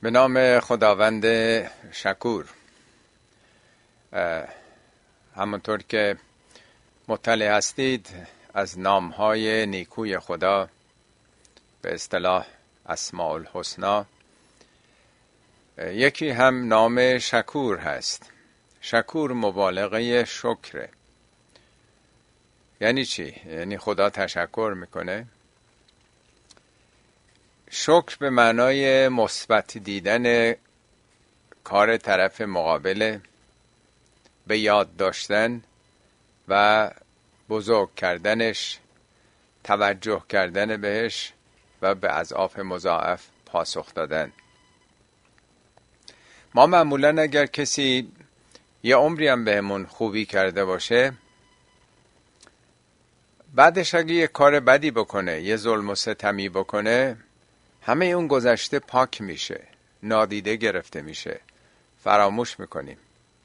به نام خداوند شکور. همونطور که مطلع هستید از نامهای نیکوی خدا، به اصطلاح اسماء الحسنا، یکی هم نام شکور هست. شکور مبالغه شکره. یعنی چی؟ یعنی خدا تشکر میکنه. شکر به معنای مثبت دیدن کار طرف مقابل، به یاد داشتن و بزرگ کردنش، توجه کردن بهش و به اضعاف مضاعف پاسخ دادن. ما معمولا اگر کسی یه عمری هم بهمون خوبی کرده باشه، بعدش اگه یه کار بدی بکنه، یه ظلم و ستمی بکنه، همه اون گذشته پاک میشه، نادیده گرفته میشه، فراموش میکنیم.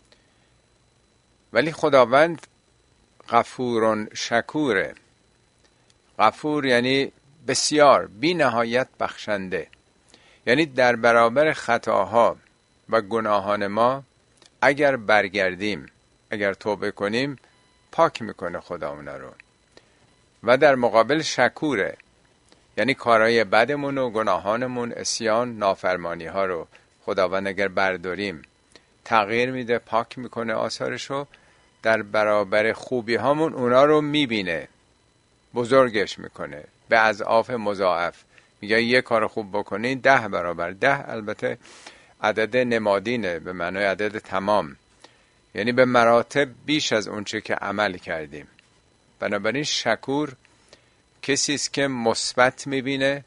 ولی خداوند غفور شکوره. غفور یعنی بسیار، بی نهایت بخشنده. یعنی در برابر خطاها و گناهان ما اگر برگردیم، اگر توبه کنیم، پاک میکنه خدا اونا رو. و در مقابل شکوره، یعنی کارهای بدمون و گناهانمون، عصیان، نافرمانی ها رو خداوند اگر برداریم، تغییر میده، پاک میکنه آثارشو. در برابر خوبی هامون اونا رو میبینه، بزرگش میکنه به اضعاف مضاعف. میگه یه کار خوب بکنین 10 برابر. 10 البته عدد نمادینه، به معنای عدد تمام، یعنی به مراتب بیش از اونچه که عمل کردیم. بنابراین شکور کسی است که مثبت میبینه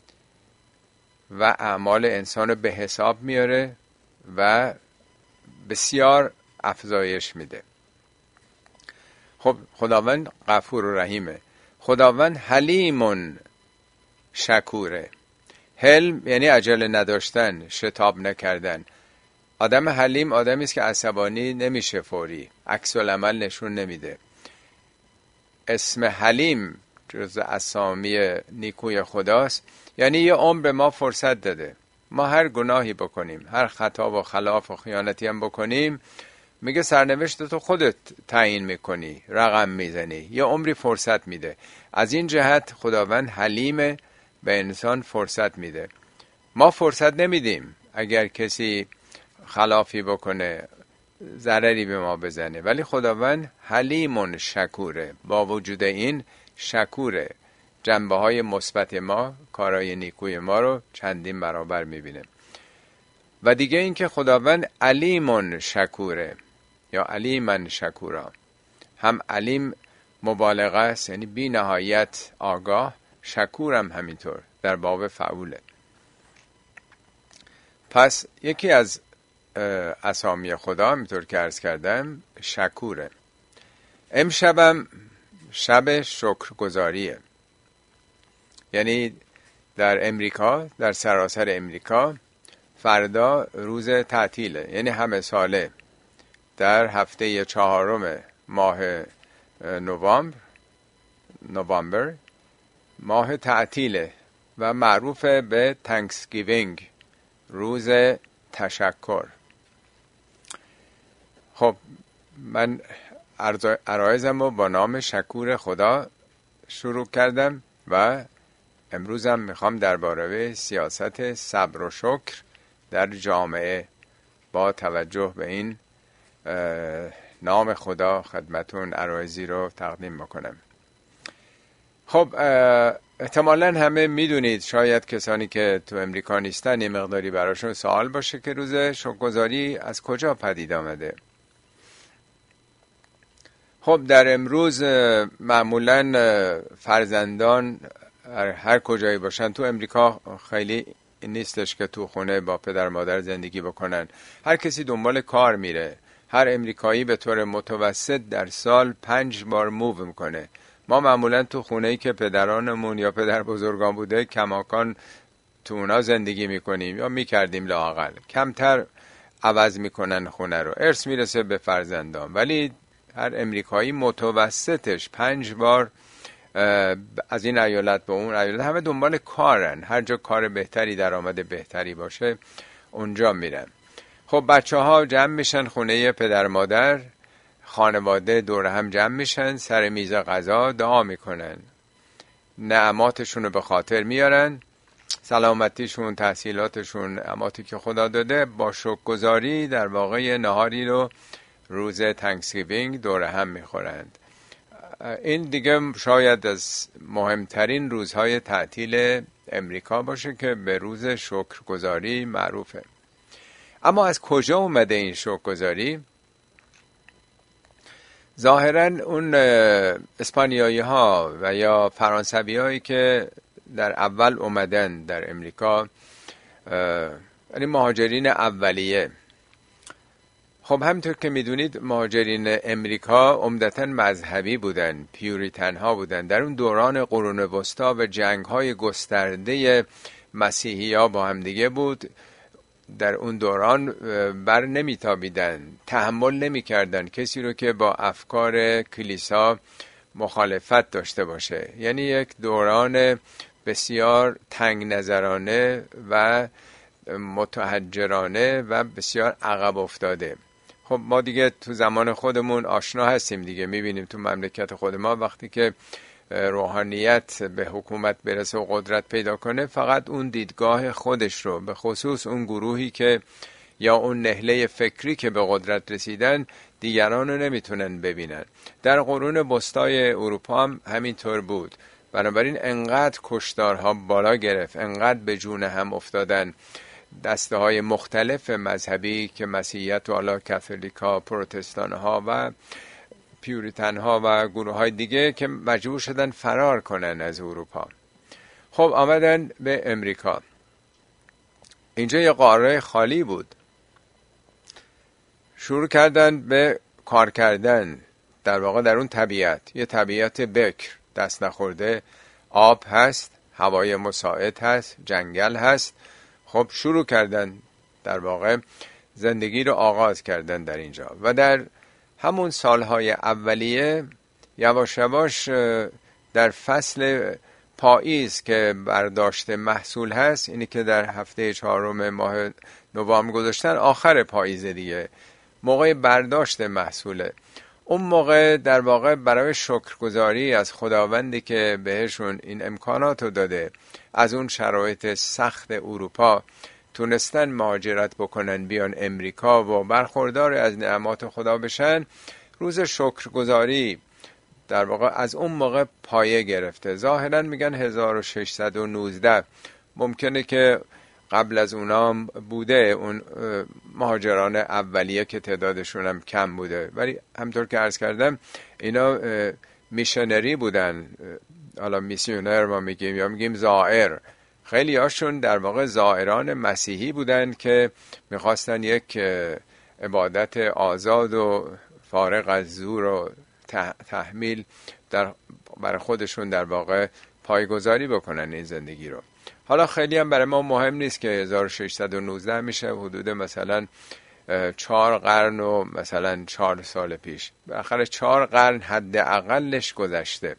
و اعمال انسان رو به حساب میاره و بسیار افزایش میده. خب خداوند غفور و رحیمه. خداوند حلیمون شکوره. حلم یعنی عجله نداشتن، شتاب نکردن. آدم حلیم آدمی است که عصبانی نمیشه، فوری عکس العمل نشون نمیده. اسم حلیم جز اسامی نیکوی خداست. یعنی یه عمر به ما فرصت داده، ما هر گناهی بکنیم، هر خطا و خلاف و خیانتی هم بکنیم، میگه سرنوشت تو خودت تعیین میکنی، رقم میزنی، یه عمری فرصت میده. از این جهت خداوند حلیمه، به انسان فرصت میده. ما فرصت نمیدیم اگر کسی خلافی بکنه، ضرری به ما بزنه، ولی خداوند حلیمون شکوره. با وجود این شکوره، جنبه های مثبت ما، کارهای نیکوی ما رو چندین برابر میبینه. و دیگه این که خداوند علیمون شکوره یا علیمن شکورا. هم علیم مبالغه است، یعنی بی نهایت آگاه. شکورم همینطور، در باب فعوله. پس یکی از اسامی خدا، همینطور که عرض کردم، شکوره. امشبم شب شکرگزاریه. یعنی در امریکا، در سراسر امریکا، فردا روز تعطیله. یعنی همه ساله در هفته 4 ماه نوامبر ماه تعطیله و معروف به تانکسگیوینگ، روز تشکر. خب من عرایزم رو با نام شکور خدا شروع کردم و امروزم میخوام درباره سیاست صبر و شکر در جامعه با توجه به این نام خدا خدمتون عرایزی رو تقدیم بکنم. خب احتمالاً همه میدونید، شاید کسانی که تو امریکا نیستن یه مقداری براشون سوال باشه که روز شکرگزاری از کجا پدید آمده. خب در امروز معمولاً فرزندان هر کجایی باشن، تو امریکا خیلی نیستش که تو خونه با پدر مادر زندگی بکنن، هر کسی دنبال کار میره. هر امریکایی به طور متوسط در سال 5 بار موو میکنه. ما معمولا تو خونه‌ای که پدرانمون یا پدر بزرگان بوده کماکان تو اونا زندگی میکنیم یا میکردیم، لااقل کمتر عوض میکنن خونه رو، ارث میرسه به فرزندان. ولی هر امریکایی متوسطش 5 بار از این ایالت به اون ایالت، همه دنبال کارن. هر جا کار بهتری، درآمد بهتری باشه اونجا میرن. خب بچه ها جمع میشن خونه پدر مادر، خانواده دور هم جمع میشن، سر میز غذا دعا میکنن، نعماتشون رو به خاطر میارن، سلامتیشون، تحصیلاتشون، نعماتی که خدا داده، با شکرگزاری در واقع نهاری رو روز تانکسگیوینگ دور هم میخورند. این دیگه شاید از مهمترین روزهای تعطیل امریکا باشه که به روز شکرگزاری معروفه. اما از کجا اومده این شکرگزاری؟ ظاهراً اون اسپانیایی ها و یا فرانسوی هایی که در اول اومدن در امریکا، یعنی مهاجرین اولیه، خب همینطور که میدونید مهاجرین امریکا عمدتاً مذهبی بودن، پیوریتن ها بودن. در اون دوران قرون وسطا و جنگ های گسترده مسیحی ها با هم دیگه بود، در اون دوران بر نمیتابیدن، تحمل نمیکردن کسی رو که با افکار کلیسا مخالفت داشته باشه. یعنی یک دوران بسیار تنگ نظرانه و متحجرانه و بسیار عقب افتاده. خب ما دیگه تو زمان خودمون آشنا هستیم دیگه، میبینیم تو مملکت خود ما وقتی که روحانیت به حکومت برسه و قدرت پیدا کنه، فقط اون دیدگاه خودش رو، به خصوص اون گروهی که یا اون نهله فکری که به قدرت رسیدن، دیگران رو نمیتونن ببینن. در قرون وسطای اروپا هم همینطور بود. بنابراین انقدر کشتارها بالا گرفت، انقدر به جون هم افتادن دسته های مختلف مذهبی که مسیحیت و حالا کاتولیکا، پروتستان ها و پیوریتن ها و گروه های دیگه، که مجبور شدن فرار کنن از اروپا. خب آمدن به امریکا. اینجا یه قاره خالی بود، شروع کردن به کار کردن در واقع در اون طبیعت، یه طبیعت بکر، دست نخورده، آب هست، هوای مساعد هست، جنگل هست. خب شروع کردن در واقع زندگی رو آغاز کردن در اینجا و در همون سالهای اولیه یواش یواش در فصل پاییز که برداشت محصول هست، اینی که در هفته 4 ماه نوامبر گذاشتن، آخر پاییز دیگه، موقع برداشت محصوله. اون موقع در واقع برای شکرگزاری از خداوندی که بهشون این امکانات رو داده، از اون شرایط سخت اروپا تونستن مهاجرت بکنن بیان امریکا و برخوردار از نعمات خدا بشن، روز شکرگزاری در واقع از اون موقع پایه گرفته. ظاهرا میگن 1619، ممکنه که قبل از اونام بوده، اون مهاجران اولیه که تعدادشون هم کم بوده، ولی همطور که عرض کردم اینا میشنری بودن، حالا میسیونر ما میگیم یا میگیم زائر. خیلی هاشون در واقع زائران مسیحی بودن که میخواستن یک عبادت آزاد و فارغ از زور و تحمیل برای خودشون در واقع پایگذاری بکنن این زندگی رو. حالا خیلی هم برای ما مهم نیست که 1619 میشه حدود مثلا 4 قرن و مثلا 4 سال پیش، بالاخره 4 قرن حد اقلش گذشته.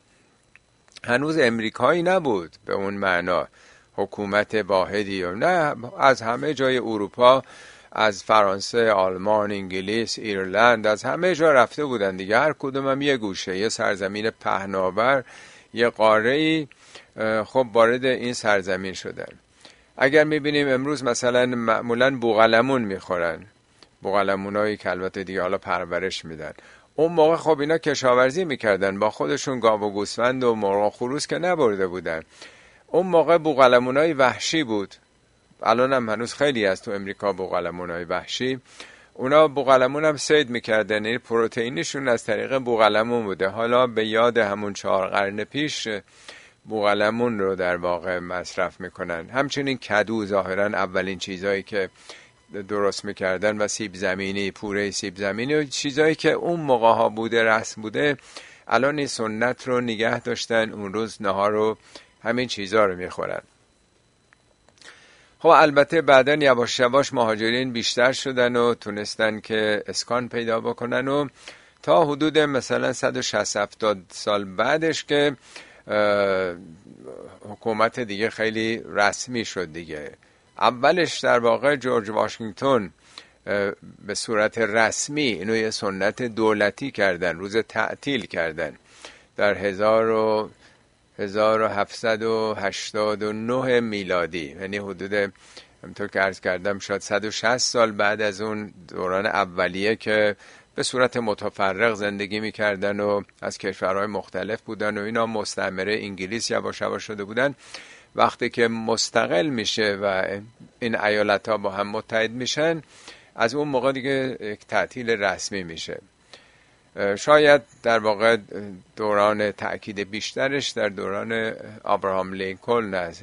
هنوز امریکایی نبود به اون معنا، حکومت واحدی، و نه، از همه جای اروپا، از فرانسه، آلمان، انگلیس، ایرلند، از همه جا رفته بودن دیگه. هر کدوم هم یه گوشه، یه سرزمین پهناور، یه قاره‌ای، خب وارد این سرزمین شدن. اگر میبینیم امروز مثلا معمولا بوقلمون میخورن، بوقلمونایی که البته دیگه حالا پرورش میدن، اون موقع خب اینا کشاورزی میکردن، با خودشون گاو و گوسفند و مرغ و خروس که نبرده بودن. اون موقع بوقلمونای وحشی بود، الان هم هنوز خیلی هست تو امریکا بوقلمونای وحشی. اونا بوقلمون هم صید میکردن، این پروتئینشون از طریق بوقلمون بوده. حالا به یاد همون 4 قرن پیش بوقلمون رو در واقع مصرف میکنن. همچنین کدو ظاهرا اولین چیزایی که درست میکردن، و سیب زمینی، پوره سیب زمینی و چیزایی که اون موقع ها بوده، رسم بوده، الان این سنت رو نگه داشتن، اون روز نهار رو همین چیزا رو میخورن. خب البته بعداً یواش یواش مهاجرین بیشتر شدن و تونستن که اسکان پیدا بکنن، و تا حدود مثلا 160-70 سال بعدش که حکومت دیگه خیلی رسمی شد دیگه. اولش در واقع جورج واشنگتن به صورت رسمی اینو یه سنت دولتی کردن، روز تعطیل کردن در 1789 میلادی، یعنی حدود همونطور که عرض کردم شاید 160 سال بعد از اون دوران اولیه که به صورت متفرق زندگی میکردن و از کشورهای مختلف بودن و اینا مستعمره انگلیس یواش یواش شده بودن. وقتی که مستقل میشه و این ایالت‌ها با هم متحد میشن، از اون موقع دیگه یک تعطیل رسمی میشه. شاید در واقع دوران تأکید بیشترش در دوران ابراهام لینکلن از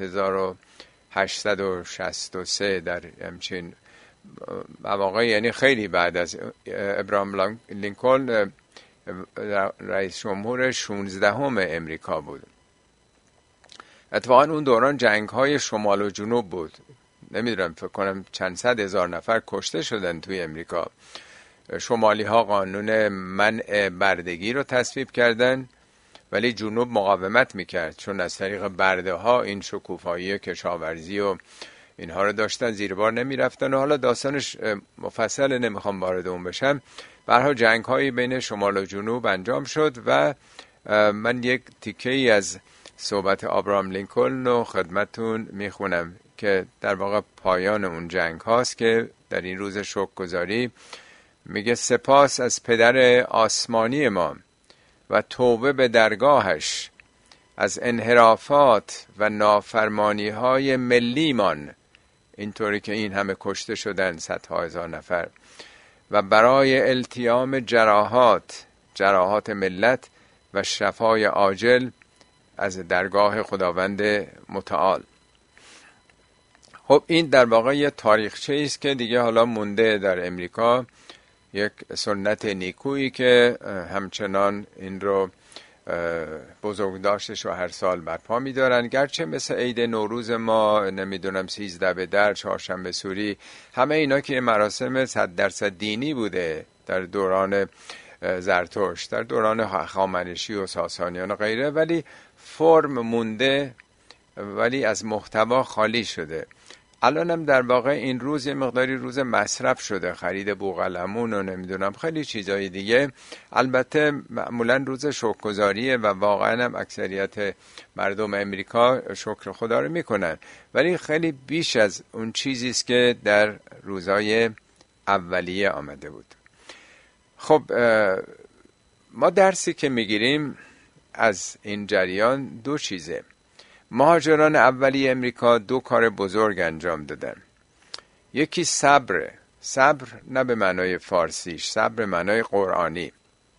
1863 در همچین مواقع، یعنی خیلی بعد از ابراهام لینکلن رئیس جمهور 16 امریکا بود. اتفاقا اون دوران جنگ‌های شمال و جنوب بود، نمیدونم فکر کنم چند صد هزار نفر کشته شدن توی امریکا. شمالی ها قانون منع بردگی رو تصویب کردن، ولی جنوب مقاومت میکرد، چون از طریق برده ها این شکوفایی کشاورزی و اینها رو داشتن، زیر بار نمیرفتن. و حالا داستانش مفصل، نمیخوام وارد اون بشم. به هر حال جنگ هایی بین شمال و جنوب انجام شد و من یک تیکه ای از صحبت ابراهام لینکلن رو خدمتون میخونم که در واقع پایان اون جنگ هاست که در این روز شکرگزاری میگه: سپاس از پدر آسمانی ما و توبه به درگاهش از انحرافات و نافرمانی های ملیمان، اینطوری که این همه کشته شدن، صدها هزار نفر، و برای التیام جراحات ملت و شفای عاجل از درگاه خداوند متعال. خب این در واقع یه تاریخچه است که دیگه حالا مونده در امریکا، یک سنت نیکویی که همچنان این رو بزرگداشتش رو هر سال برپا می‌دارن. گرچه مثل عید نوروز ما، نمیدونم 13 به در، چهارشنبه سوری، همه اینا که مراسم 100% دینی بوده در دوران زرتشت، در دوران هخامنشی و ساسانیان و غیره، ولی فرم مونده ولی از محتوا خالی شده. الان هم در واقع این روز یه مقداری روز مصرف شده، خرید بوقلمون و نمیدونم خیلی چیزای دیگه. البته معمولا روز شکرگزاریه و واقعا هم اکثریت مردم امریکا شکر خدا رو میکنن، ولی خیلی بیش از اون چیزی است که در روزای اولیه آمده بود. خب ما درسی که میگیریم از این جریان دو چیزه. مهاجران اولی امریکا دو کار بزرگ انجام دادن. یکی صبر نه به معنای فارسیش، صبر به معنای قرآنی.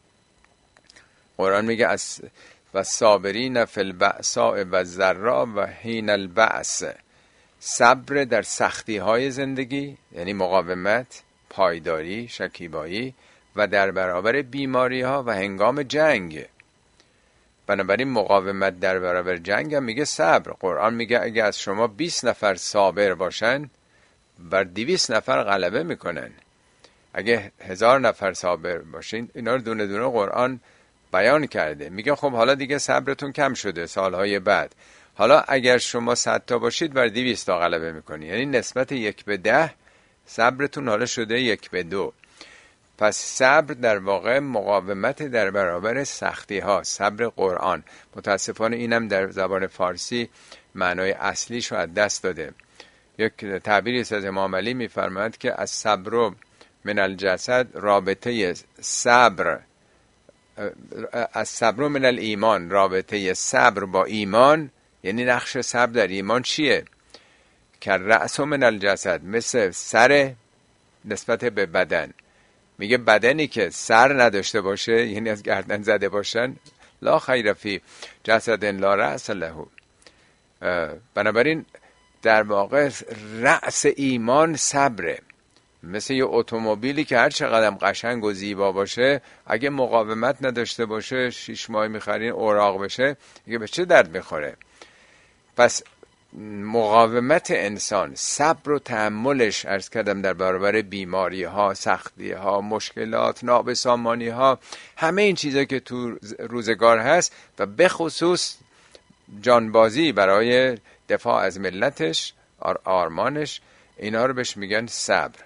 قرآن میگه و صابرین فی البأساء و الضراء و حین البأس، صبر در سختی های زندگی یعنی مقاومت، پایداری، شکیبایی، و در برابر بیماری ها و هنگام جنگ. بنابراین مقاومت در برابر جنگ هم میگه صبر. قرآن میگه اگه از شما 20 نفر صابر باشن، بر 200 نفر غلبه میکنن. اگه 1000 نفر صابر باشین، اینا رو دونه دونه قرآن بیان کرده. میگه خب حالا دیگه صبرتون کم شده سالهای بعد، حالا اگر شما 100 تا باشید بر 200 تا غلبه میکنی، یعنی نسبت 1 به 10 صبرتون حالا شده 1 به 2. پس صبر در واقع مقاومت در برابر سختی ها، صبر قرآن. متاسفانه اینم در زبان فارسی معنای اصلیش رو از دست داده. یک تعبیری از امام علی میفرماید که از صبر من الجسد، رابطه صبر از صبر من الایمان، رابطه صبر با ایمان، یعنی نقش صبر در ایمان چیه؟ که رأس من الجسد، مثل سر نسبت به بدن. میگه بدنی که سر نداشته باشه، یعنی از گردن زده باشن، لا خیر فی جسد لا رأس له. بنابراین در واقع رأس ایمان صبره. مثل یه اتومبیلی که هر چقدر قشنگ و زیبا باشه، اگه مقاومت نداشته باشه، 6 ماه میخرین اوراق بشه، دیگه به چه درد میخوره؟ پس مقاومت انسان، صبر و تحملش، عرض کردم، در برابر بیماری ها، سختی ها، مشکلات، نابسامانی ها، همه این چیزا که تو روزگار هست، و به خصوص جانبازی برای دفاع از ملتش آرمانش، اینا رو بهش میگن صبر.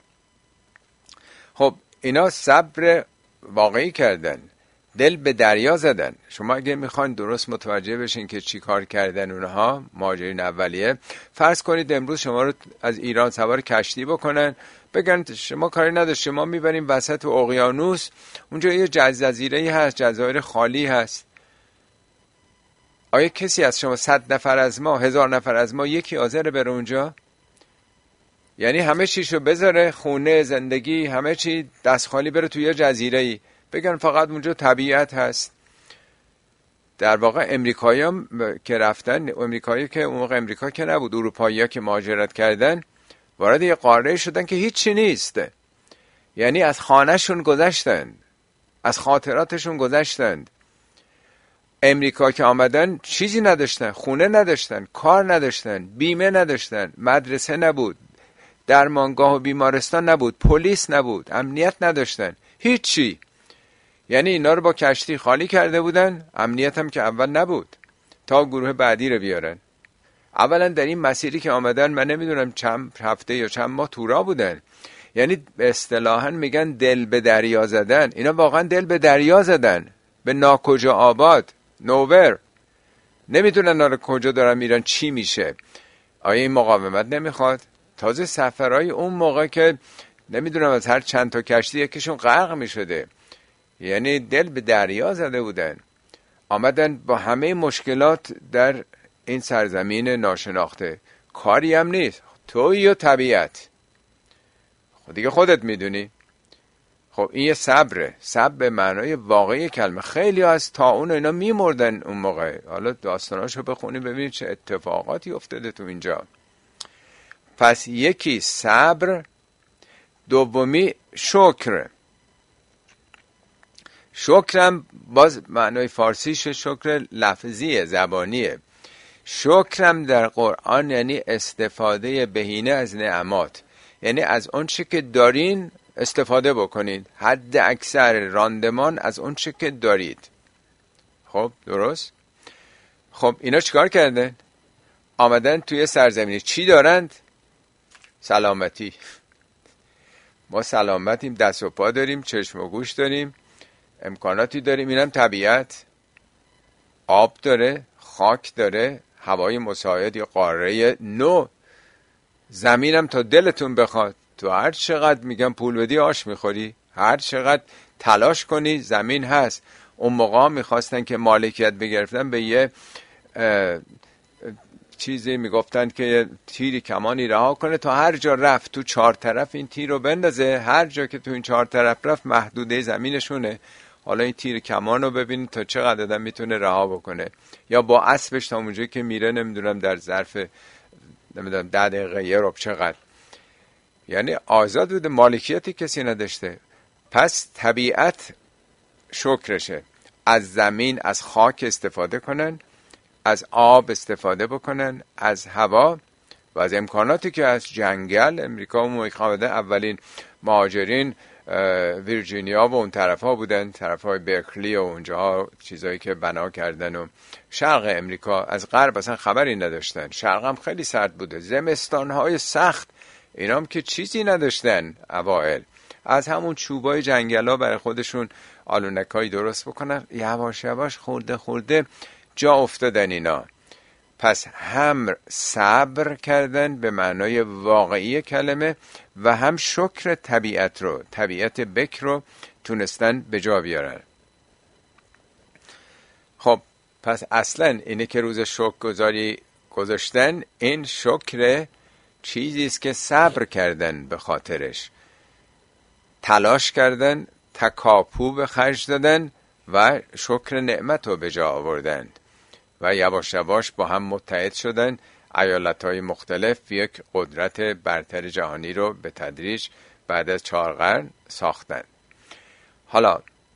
خب اینا صبر واقعی کردن، دل به دریا زدن. شما اگه میخواین درست متوجه بشین که چی کار کردن اونها مهاجرین اولیه، فرض کنید امروز شما رو از ایران سوار کشتی بکنن، بگن شما کاری نداشت، شما میبریم وسط اقیانوس، اونجا یه جزیره‌ای هست، جزایر خالی هست. آیا کسی از شما 100 نفر از ما، 1000 نفر از ما یکی حاضر بره اونجا؟ یعنی همه چیشو بذاره، خونه، زندگی، همه چی دست خالی، بره توی یه جزیره‌ای، بگن فقط اونجا طبیعت هست. در واقع امریکایی‌ها که رفتن، امریکایی که اون موقع امریکا که نبود، اروپایی‌ها که مهاجرت کردن، وارد یه قاره شدن که هیچی نیست. یعنی از خانه‌شون گذشتند، از خاطراتشون گذشتند. امریکا که آمدن چیزی نداشتن، خونه نداشتن، کار نداشتن، بیمه نداشتن، مدرسه نبود، درمانگاه و بیمارستان نبود، پلیس نبود، امنیت نداشتن، هیچی. یعنی اینا رو با کشتی خالی کرده بودن، امنیت هم که اول نبود تا گروه بعدی رو بیارن. اولا در این مسیری که آمدن، من نمیدونم چند هفته یا چند ماه تورا بودن، یعنی اصطلاحاً میگن دل به دریا زدن. اینا واقعا دل به دریا زدن، به ناکجا آباد، نوور. نمیدونن حالا کجا دارن میرن، چی میشه. آیا این مقاومت نمیخواد؟ تازه سفرهای اون موقع که نمیدونم از هر چند تا کشتی یکیشون غرق میشده. یعنی دل به دریا زده بودن، آمدن با همه مشکلات در این سرزمین ناشناخته. کاری هم نیست، تویی و طبیعت، خود دیگه خودت میدونی. خب این یه صبره، صبر به معنای واقعی کلمه. خیلی از طاعون اینا میمردن اون موقع. حالا داستاناشو بخونی ببینید چه اتفاقاتی افتاده تو اینجا. پس یکی صبر، دومی شکر. شکرم باز معنای فارسیش شکر لفظیه، زبانیه. شکرم در قرآن یعنی استفاده بهینه از نعمات، یعنی از اون چه که دارین استفاده بکنید، حد اکثر راندمان از اون چه که دارید. خب درست؟ خب اینا چیکار کردن؟ آمدن توی سرزمینی چی دارند؟ سلامتی. ما سلامتیم، دست و پا داریم، چشم و گوش داریم، امکاناتی داریم. اینم طبیعت، آب داره، خاک داره، هوای مساعد، یا قاره نو. زمینم تا دلتون بخواد، تو هر چقدر میگم پول بدی آش میخوری، هر چقدر تلاش کنی زمین هست. اون موقع میخواستن که مالکیت بگرفتن به یه چیزی میگفتن که تیری کمانی رها کنه، تا هر جا رفت تو 4 طرف این تیر رو بندازه، هر جا که تو این 4 طرف رفت محدوده زمینشونه. حالا این تیر کمان رو ببینید تا چقدر آدم میتونه رها بکنه، یا با اسبش تا اونجایی که میره نمیدونم در ظرف 10 دقیقه یه ربع چقدر. یعنی آزاد بوده، مالکیتی کسی نداشته. پس طبیعت شکرشه. از زمین، از خاک استفاده کنن، از آب استفاده بکنن، از هوا و از امکاناتی که از جنگل. امریکا و اولین مهاجرین ویرجینیا و اون طرف ها بودن، طرف های برکلی و اونجاها چیزایی که بنا کردن. و شرق امریکا از غرب اصلا خبری نداشتن. شرق هم خیلی سرد بوده، زمستان های سخت. اینا هم که چیزی نداشتن اوائل، از همون چوبای جنگل ها برای خودشون آلونکایی درست بکنن. یواش یواش خورده خورده جا افتادن اینا. پس هم صبر کردن به معنای واقعی کلمه و هم شکر طبیعت رو، طبیعت بکر رو تونستن به جا بیارن. خب پس اصلا اینه که روز شکر گذاری گذاشتن، این شکر چیزی است که صبر کردن به خاطرش، تلاش کردن، تکاپو به خرج دادن و شکر نعمت رو به جا آوردن و یواش یواش با هم متحد شدن. ایالت‌های مختلف یک قدرت برتر جهانی رو به تدریج بعد از 4 قرن ساختن. حالا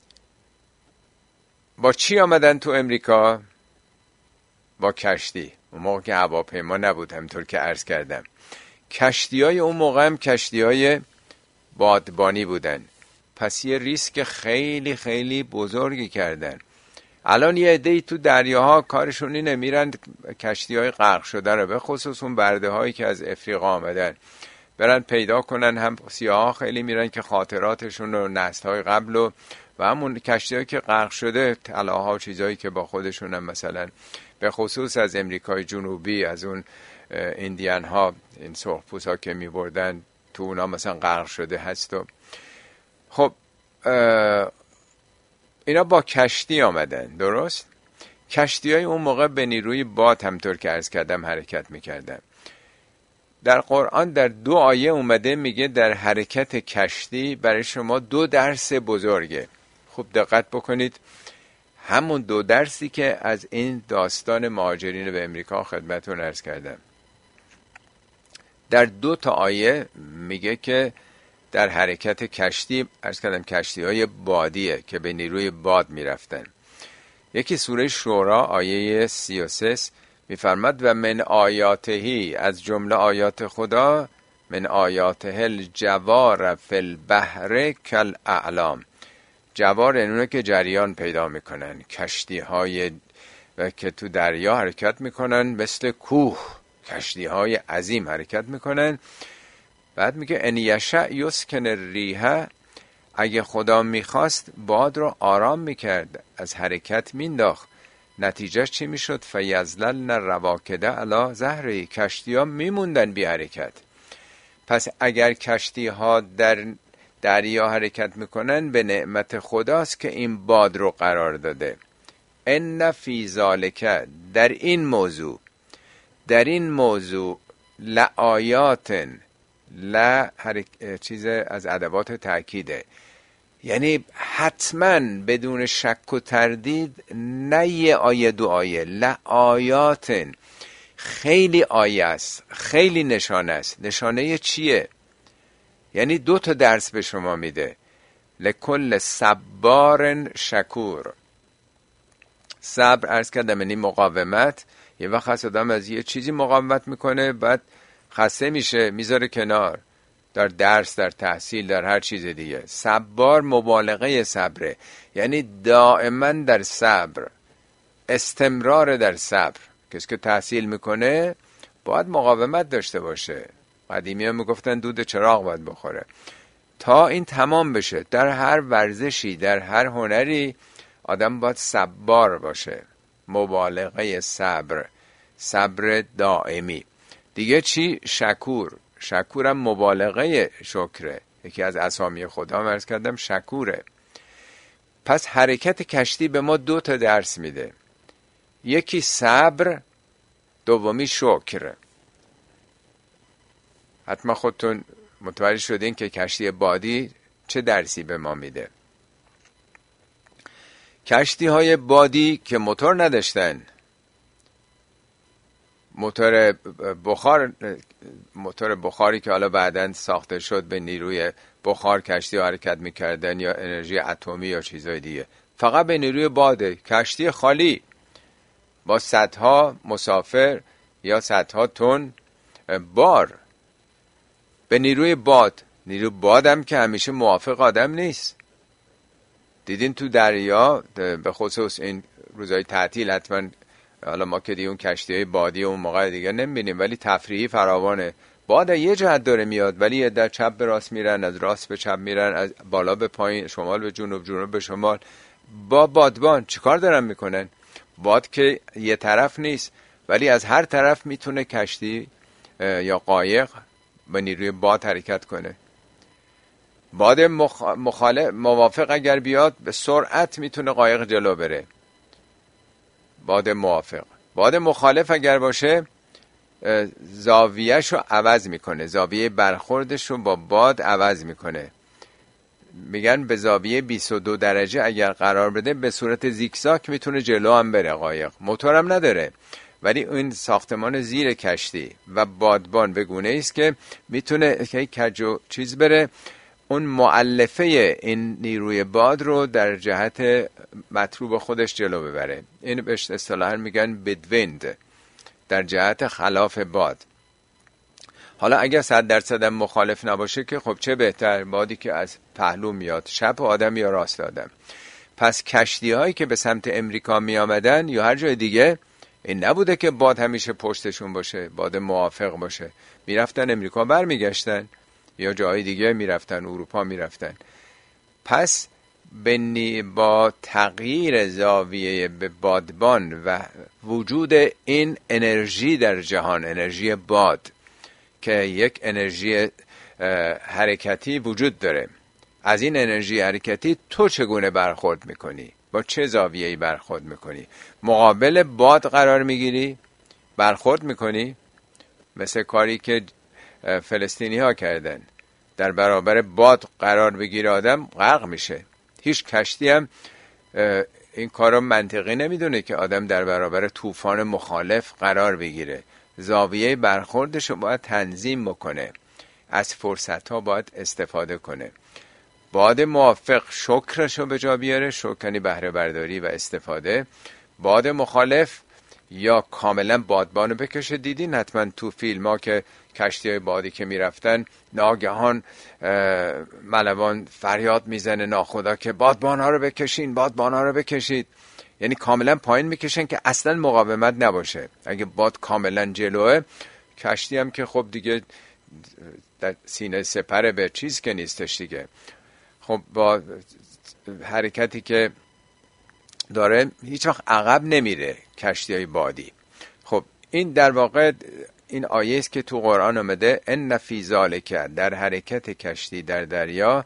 با چی آمدن تو امریکا؟ با کشتی. اون موقع که هواپیما نبود، همطور که عرض کردم. کشتی‌های اون موقع هم کشتی‌های بادبانی بودن. پس یه ریسک خیلی خیلی بزرگی کردن. الان یه عده‌ای تو دریاها کارشون اینه، میرن کشتی‌های غرق شده رو، به خصوص اون برده‌هایی که از افریقا آمدن، برن پیدا کنن. هم سیاها خیلی میرن که خاطراتشون و نسل‌های قبل و همون کشتی‌هایی که غرق شده، طلاها، چیزایی که با خودشون هم مثلا به خصوص از امریکای جنوبی، از اون ایندیان ها، این سرخپوستا که میبردن تو اونا مثلا غرق شده هست. و خب اینا با کشتی آمدن، درست؟ کشتی های اون موقع به نیروی باد، همطور که عرض کردم، حرکت میکردن. در قرآن در 2 آیه اومده میگه در حرکت کشتی برای شما 2 درس بزرگه. خوب دقت بکنید، همون 2 درسی که از این داستان مهاجرین به امریکا خدمتتون عرض کردم. در 2 تا آیه میگه که در حرکت کشتی، عرض کردم کشتی های بادیه که به نیروی باد میرفتن. یکی سوره شورا آیه 33 میفرماد و من آیاتهی، از جمله آیات خدا، من آیاته الجوار فی البحر کالاعلام. جوار اینونه که جریان پیدا میکنن، کشتی های و که تو دریا حرکت میکنن، مثل کوه، کشتی های عظیم حرکت میکنن. بعد میگه ان یشأ یسکن الریح، اگه خدا میخواست باد رو آرام میکرد، از حرکت مینداخت. نتیجه چی میشد؟ فیظللن رواکده علی ظهره، کشتی ها میموندن بی حرکت. پس اگر کشتی ها در دریا حرکت میکنن، به نعمت خداست که این باد رو قرار داده. ان فی ذالک، در این موضوع لآیات، چیز از ادوات تأکیده، یعنی حتما بدون شک و تردید، نه یه آیه 2 آیه، لآیات، خیلی آیه است، خیلی نشانه است. نشانه چیه؟ یعنی 2 تا درس به شما میده. لکل صبار شکور. صبر عرض کردم یعنی مقاومت. یه وقت هست آدم از یه چیزی مقاومت میکنه، بعد خسته میشه، میذاره کنار، در درس، در تحصیل، در هر چیز دیگه. صبار مبالغه صبره، یعنی دائما در صبر، استمرار در صبر. کسی که تحصیل میکنه باید مقاومت داشته باشه. قدیمی ها میگفتن دود چراغ باید بخوره تا این تمام بشه. در هر ورزشی، در هر هنری آدم باید صبار باشه، مبالغه صبر، صبر دائمی. دیگه چی؟ شکورم مبالغه شکره. یکی از اسامی خدا عرض کردم شکوره. پس حرکت کشتی به ما 2 تا درس میده، یکی صبر، دومی شکر. حتما خودتون متوجه شدین که کشتی بادی چه درسی به ما میده. کشتی های بادی که موتور نداشتن، موتور بخاری که حالا بعداً ساخته شد به نیروی بخار کشتی حرکت میکردن، یا انرژی اتمی یا چیزای دیگه، فقط به نیروی باده. کشتی خالی با صدها مسافر یا صدها تن بار به نیروی باد. نیروی بادم که همیشه موافق آدم نیست. دیدین تو دریا به خصوص این روزهای تعطیل حتما، حالا ما که دیگه اون کشتی‌های بادی اون موقع دیگه نمی‌بینیم، ولی تفریحی فراوانه. باد یه جهت داره میاد، ولی یه در چپ به راست میرن، از راست به چپ میرن، از بالا به پایین، شمال به جنوب، جنوب به شمال، با بادبان چیکار دارن میکنن؟ باد که یه طرف نیست، ولی از هر طرف میتونه کشتی یا قایق به نیروی باد حرکت کنه. باد موافق اگر بیاد، به سرعت میتونه قایق جلو بره. باد موافق. باد مخالف اگر باشه، زاویه‌ش رو عوض میکنه، زاویه برخوردش رو با باد عوض میکنه. میگن به زاویه 22 درجه اگر قرار بده، به صورت زیگزاگ میتونه جلو هم بره قایق. موتور هم نداره، ولی این ساختمان زیر کشتی و بادبان به گونه است که میتونه که کجو چیز بره، اون مؤلفه این نیروی باد رو در جهت مطلوب خودش جلو ببره. این بهش اصطلاحاً میگن بدویند، در جهت خلاف باد. حالا اگر 100% مخالف نباشه که خب چه بهتر، بادی که از پهلو میاد، چپ آدم یا راست آدم. پس کشتی هایی که به سمت امریکا می آمدن یا هر جای دیگه، این نبوده که باد همیشه پشتشون باشه، باد موافق باشه. میرفتن امریکا برمیگشتن یا جای دیگه میرفتن، اروپا میرفتن. پس با تغییر زاویه به بادبان و وجود این انرژی در جهان، انرژی باد که یک انرژی حرکتی وجود داره، از این انرژی حرکتی تو چگونه برخورد میکنی؟ با چه زاویه‌ای برخورد میکنی؟ مقابل باد قرار میگیری؟ برخورد میکنی؟ مثل کاری که فلسطینی ها کردن، در برابر باد قرار بگیره آدم غرق میشه. هیچ کشتی هم این کارو منطقی نمیدونه که آدم در برابر طوفان مخالف قرار بگیره. زاویه برخوردش رو باید تنظیم بکنه، از فرصت ها باید استفاده کنه. باد موافق شکرش رو به جا بیاره، شکرنی بهره برداری و استفاده. باد مخالف یا کاملا بادبانو بکشه. دیدین حتما تو فیلم ها که کشتی های بادی که میرفتن ناگهان ملوان فریاد میزنه ناخدا که بادبان ها رو بکشین، بادبان ها رو بکشید. یعنی کاملا پایین میکشن که اصلا مقاومت نباشه. اگه باد کاملا جلوه، کشتی هم که خب دیگه در سینه سپره به چیز که نیستش دیگه، خب با حرکتی که داره هیچ وقت عقب نمیره کشتی های بادی. خب این در واقع این آیه است که تو قرآن آمده ان فی ذالک، در حرکت کشتی در دریا،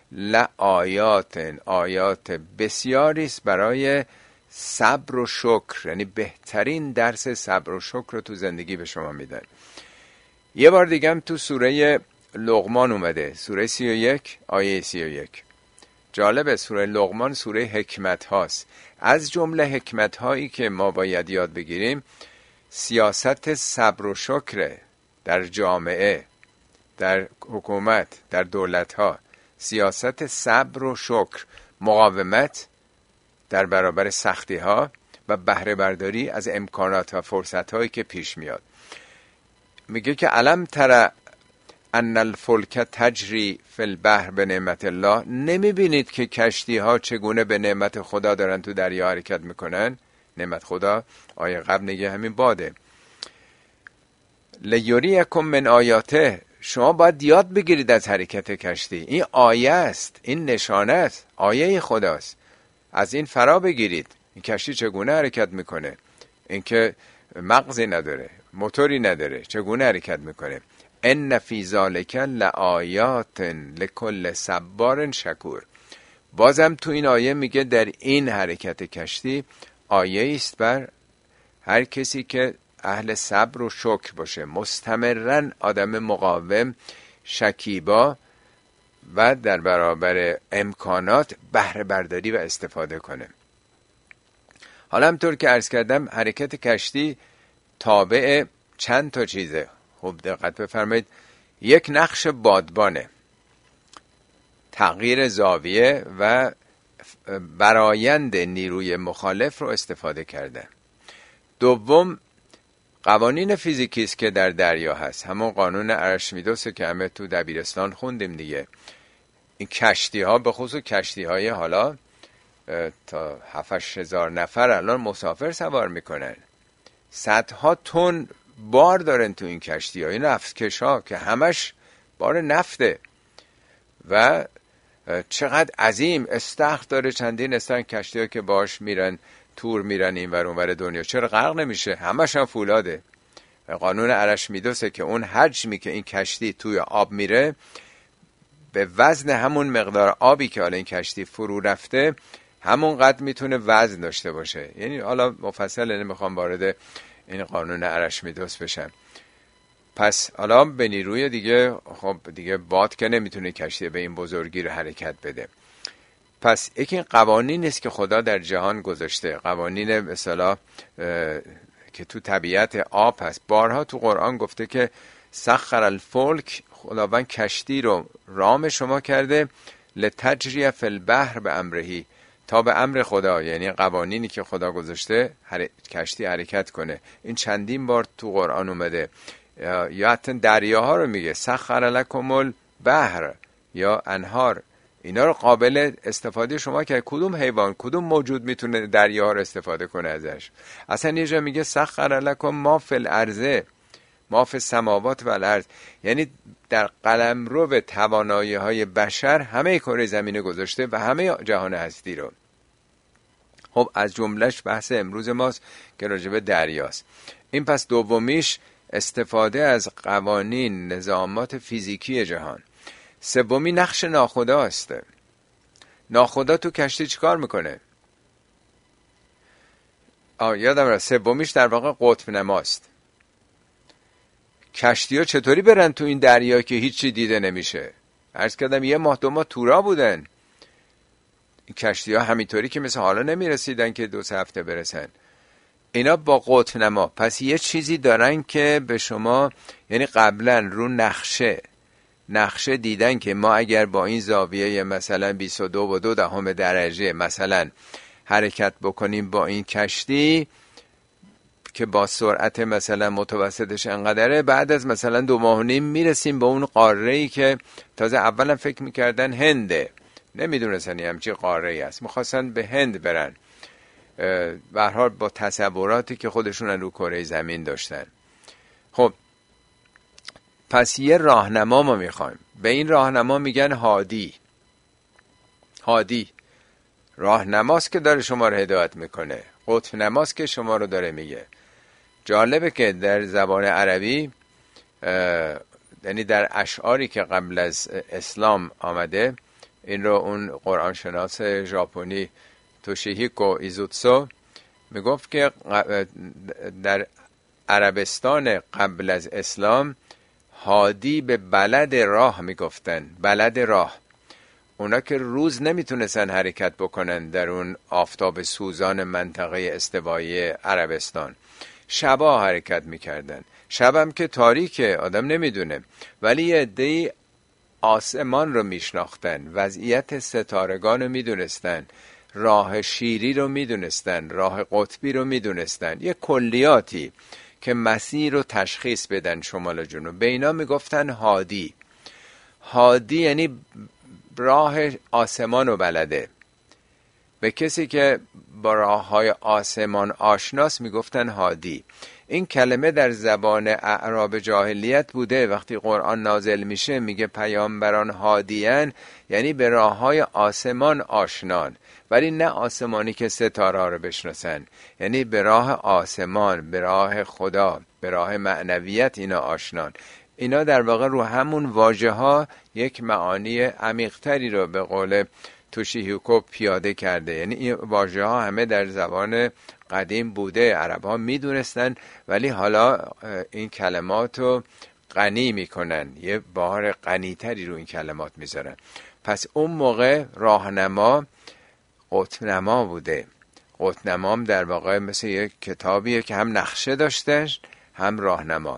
لآیات، آیات بسیاری است برای صبر و شکر. یعنی بهترین درس صبر و شکر رو تو زندگی به شما میدن. یه بار دیگه هم تو سوره لقمان اومده، سوره 31 آیه 31. جالبه، سوره لقمان سوره حکمت هاست. از جمله حکمت هایی که ما باید یاد بگیریم سیاست صبر و شکر در جامعه، در حکومت، در دولت ها. سیاست صبر و شکر، مقاومت در برابر سختی ها و بهره برداری از امکانات و فرصت هایی که پیش میاد. میگه که الم تر ان الفلک تجری فی البحر به نعمت الله، نمیبینید که کشتی ها چگونه به نعمت خدا دارن تو دریا حرکت میکنن؟ نعمت خدا آیه قبل نگه همین باده. لیریکم من آیاته، شما باید یاد بگیرید از حرکت کشتی. این آیه است، این نشانه است، آیه خداست. از این فرا بگیرید این کشتی چگونه حرکت میکنه، اینکه مغزی نداره، موتوری نداره، چگونه حرکت میکنه. ان فی ذالک لآیات لکل صبار شکور. بازم تو این آیه میگه در این حرکت کشتی آیه است بر هر کسی که اهل صبر و شکر باشه، مستمرن آدم مقاوم، شکیبا و در برابر امکانات بهره برداری و استفاده کنه. حالا همطور که عرض کردم حرکت کشتی تابع چند تا چیزه. خوب دقت بفرمایید. یک، نقش بادبانه، تغییر زاویه و برایند نیروی مخالف رو استفاده کرده. دوم، قوانین فیزیکی است که در دریا هست، همون قانون ارشمیدس که همه تو دبیرستان خوندیم دیگه. این کشتی ها، به خصوص کشتی های حالا تا 7-8 هزار نفر الان مسافر سوار میکنن، صدها تن بار دارن تو این کشتی ها، این نفتکش ها که همش بار نفته و چقدر عظیم استخر داره، چندین استخر کشتی ها که باش میرن تور میرن این ور اون ور دنیا، چرا غرق نمیشه؟ همش هم فولاده. قانون ارشمیدسه که اون حجمی که این کشتی توی آب میره به وزن همون مقدار آبی که حالا این کشتی فرو رفته همون قدر میتونه وزن داشته باشه. یعنی حالا مفصل نمیخوام وارد این قانون ارشمیدس بشم. پس حالا به نیروی دیگه، خب دیگه باد که نمیتونه کشتی به این بزرگی رو حرکت بده. پس یکی قوانین است که خدا در جهان گذاشته، قوانین مثلا که تو طبیعت آب هست. بارها تو قرآن گفته که سخر الفلک، خداوند کشتی رو رام شما کرده، لتجری فی البحر به امرهی، تا به امر خدا، یعنی قوانینی که خدا گذاشته کشتی حرکت کنه. این چندین بار تو قرآن اومده. یا حتی دریاها رو میگه سخر لکم البحر یا انهار، اینا رو قابل استفاده شما که کدوم حیوان کدوم موجود میتونه دریا رو استفاده کنه ازش؟ اصلا یه جا میگه سخر لکم ما فی الارض ما فی السماوات و الارض، یعنی در قلمرو به توانایی های بشر همه کره زمینه گذاشته و همه جهان هستی رو. خب از جملهش بحث امروز ماست که راجب دریاست. این پس دومیش استفاده از قوانین نظامات فیزیکی جهان. سومی نقش ناخداست. ناخدا تو کشتی چیکار میکنه؟ یادم رفت سومیش در واقع قطب نماست. کشتی ها چطوری برن تو این دریا که هیچی دیده نمیشه؟ عرض کردم 1 ماه 2 ماه تورا بودن این کشتی ها، همینطوری که مثل حالا نمیرسیدن که 2-3 هفته برسن. اینا با قطب نما. پس یه چیزی دارن که به شما، یعنی قبلا رو نقشه دیدن که ما اگر با این زاویه مثلا 22.2 درجه مثلا حرکت بکنیم با این کشتی که با سرعت مثلا متوسطش انقدره، بعد از مثلا 2.5 ماه میرسیم به اون قاره‌ای که تازه اولا فکر میکردن هنده، نمیدونستن همچی قاره‌ای است، میخواستن به هند برن، به هر حال با تصوراتی که خودشون رو کره زمین داشتن. خب پس یه راهنما ما میخوایم. به این راهنما میگن هادی. راهنماست که داره شما رو هدایت میکنه، قطب نماست که شما رو داره میگه. جالبه که در زبان عربی، یعنی در اشعاری که قبل از اسلام آمده، این رو اون قرآن شناس ژاپنی توشیهیکو ایزوتسو میگفت که در عربستان قبل از اسلام هادی به بلد راه میگفتن. بلد راه، اونا که روز نمیتونستن حرکت بکنن در اون آفتاب سوزان منطقه استوایی عربستان، شبا حرکت میکردن. شبم که تاریکه، آدم نمیدونه، ولی یه عده‌ای آسمان رو میشناختن، وضعیت ستارگان رو میدونستن، راه شیری رو میدونستن، راه قطبی رو میدونستن، یه کلیاتی که مسیر رو تشخیص بدن شمال و جنوب. به اینا میگفتن هادی. هادی یعنی راه آسمان و بلده. به کسی که با راه های آسمان آشناس میگفتن هادی. این کلمه در زبان اعراب جاهلیت بوده. وقتی قرآن نازل میشه میگه پیامبران هادیان، یعنی به راه های آسمان آشنان، ولی نه آسمانی که ستاره رو بشناسن، یعنی به راه آسمان، به راه خدا، به راه معنویت اینا آشنان. اینا در واقع رو همون واژه ها یک معانی عمیق‌تری رو به قول توشیهیکو پیاده کرده. یعنی این واژه ها همه در زبان قدیم بوده، عرب ها میدونستن، ولی حالا این کلمات رو غنی میکنن، یه بار غنیتری رو این کلمات میذارن. پس اون موقع راهنما قطب نما بوده. قطب نمام در واقع مثل یک کتابیه که هم نقشه داشته هم راهنما.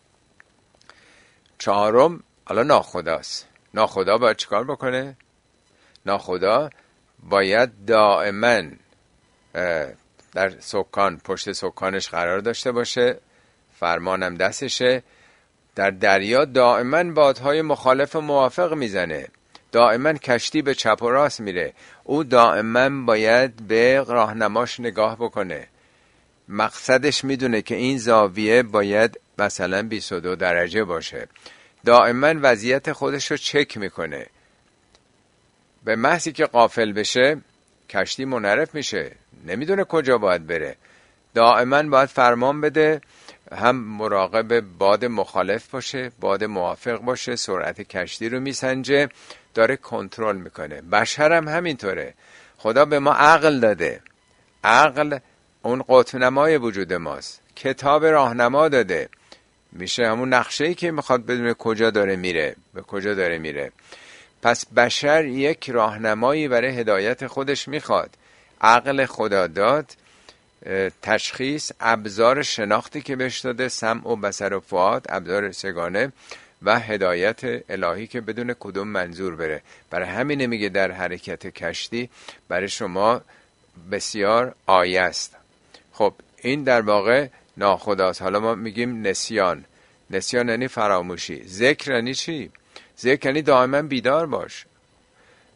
4 حالا ناخداست. ناخدا باید چیکار بکنه؟ ناخدا باید دائما در سکان، پشت سکانش قرار داشته باشه، فرمانم دستشه. در دریا دائما بادهای مخالف و موافق میزنه، دائما کشتی به چپ و راست میره، او دائما باید به راهنماش نگاه بکنه. مقصدش میدونه که این زاویه باید مثلا 22 درجه باشه، دائما وضعیت خودش رو چک میکنه. به محضی که غافل بشه کشتی منحرف میشه، نمیدونه کجا باید بره. دائما باید فرمان بده، هم مراقب باد مخالف باشه، باد موافق باشه، سرعت کشتی رو میسنجه، داره کنترل میکنه. بشر هم همینطوره. خدا به ما عقل داده، عقل اون قطب نمای وجود ماست، کتاب راهنما داده، میشه همون نقشه‌ای که میخواد بدونه کجا داره میره، به کجا داره میره. پس بشر یک راهنمایی برای هدایت خودش میخواد. عقل خدا داد، تشخیص، ابزار شناختی که بهش داده، سمع و بصر و فؤاد، ابزار سگانه، و هدایت الهی که بدون کدوم منظور بره. برای همینه میگه در حرکت کشتی برای شما بسیار آیه است. خب این در واقع ناخداست. حالا ما میگیم نسیان. نسیان یعنی فراموشی. ذکر یعنی چی؟ ذکر یعنی دائما بیدار باش.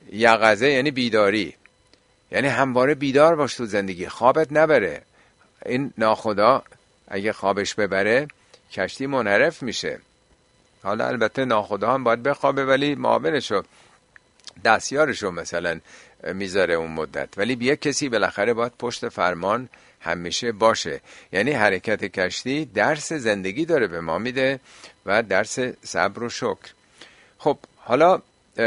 یقظه یعنی بیداری، یعنی همواره بیدار باش تو زندگی، خوابت نبره. این ناخدا اگه خوابش ببره کشتی منحرف میشه. حالا البته ناخدا هم باید بخوابه، ولی معاونشو دستیارشو مثلا میذاره اون مدت، ولی یک کسی بالاخره باید پشت فرمان همیشه باشه. یعنی حرکت کشتی درس زندگی داره به ما میده و درس صبر و شکر. خب حالا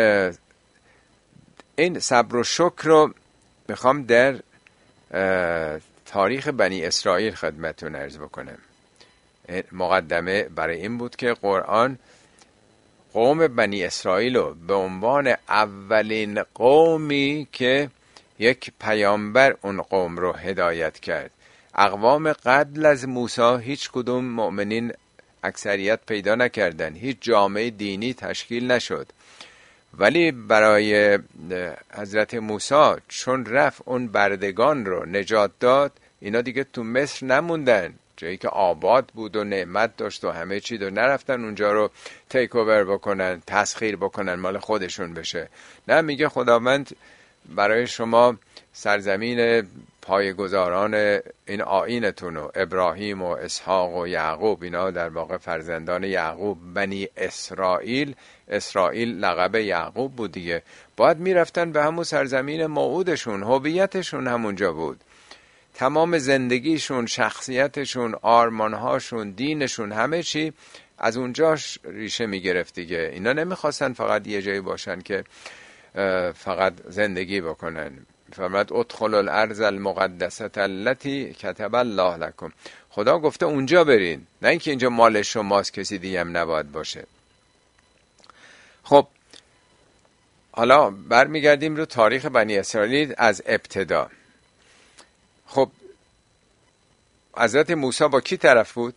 این صبر و شکر رو میخوام در تاریخ بنی اسرائیل خدمتتون عرض بکنم. مقدمه برای این بود که قرآن قوم بنی اسرائیل رو به عنوان اولین قومی که یک پیامبر اون قوم رو هدایت کرد. اقوام قبل از موسی هیچ کدوم مؤمنین اکثریت پیدا نکردن، هیچ جامعه دینی تشکیل نشد، ولی برای حضرت موسی چون رفت اون بردگان رو نجات داد، اینا دیگه تو مصر نموندن، جایی که آباد بود و نعمت داشت و همه چی داشت، نرفتن اونجا رو تیک اوور بکنن، تسخیر بکنن، مال خودشون بشه. نه، میگه خداوند برای شما سرزمین پایه‌گذاران این آیینتون و ابراهیم و اسحاق و یعقوب، اینا در واقع فرزندان یعقوب، بنی اسرائیل، اسرائیل لقب یعقوب بود دیگه، باید میرفتن به همون سرزمین موعودشون، هویتشون همونجا بود، تمام زندگیشون، شخصیتشون، آرمانهاشون، دینشون، همه چی از اونجاش ریشه میگرفت دیگه. اینا نمیخواستن فقط یه جایی باشن که فقط زندگی بکنن. فرمود ادخلوا الارض المقدسه التي كتب الله لكم. خدا گفته اونجا برین، نه اینکه اینجا مال شماست کسی دیگه هم نباید باشه. خب حالا برمیگردیم رو تاریخ بنی اسرائیل از ابتدا. خب حضرت موسی با کی طرف بود؟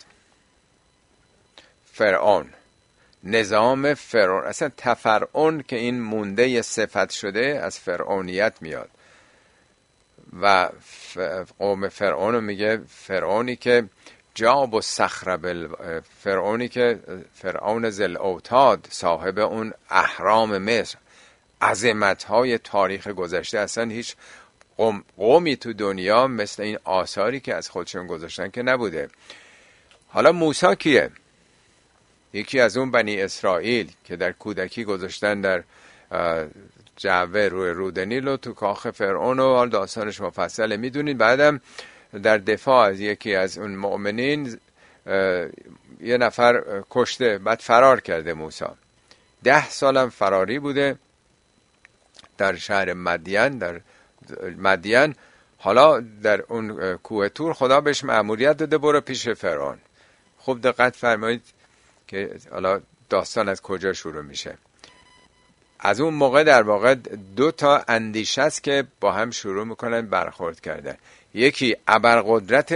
فرعون. نظام فرعون، اصلا تفرعون که این مونده صفت شده از فرعونیت میاد و قوم فرعون رو میگه فرعونی که جاب و صخر فرعونی که فرعون ذل اوتاد، صاحب اون اهرام مصر، عظمت‌های تاریخ گذشته. اصلا هیچ قومی تو دنیا مثل این آثاری که از خودشون گذاشتن که نبوده. حالا موسی کیه؟ یکی از اون بنی اسرائیل که در کودکی گذاشتن در جعبه روی رودنیل و تو کاخ فرعون و حال داستانش مفصله میدونید. بعدم در دفاع از یکی از اون مؤمنین یه نفر کشته، بعد فرار کرده موسی. 10 سالم فراری بوده در شهر مدین. حالا در اون کوه تور خدا بهش مأموریت داده برو پیش فرعون. خوب دقت فرمایید که حالا داستان از کجا شروع میشه. از اون موقع در واقع 2 تا اندیشه است که با هم شروع میکنن برخورد کردن. یکی ابرقدرت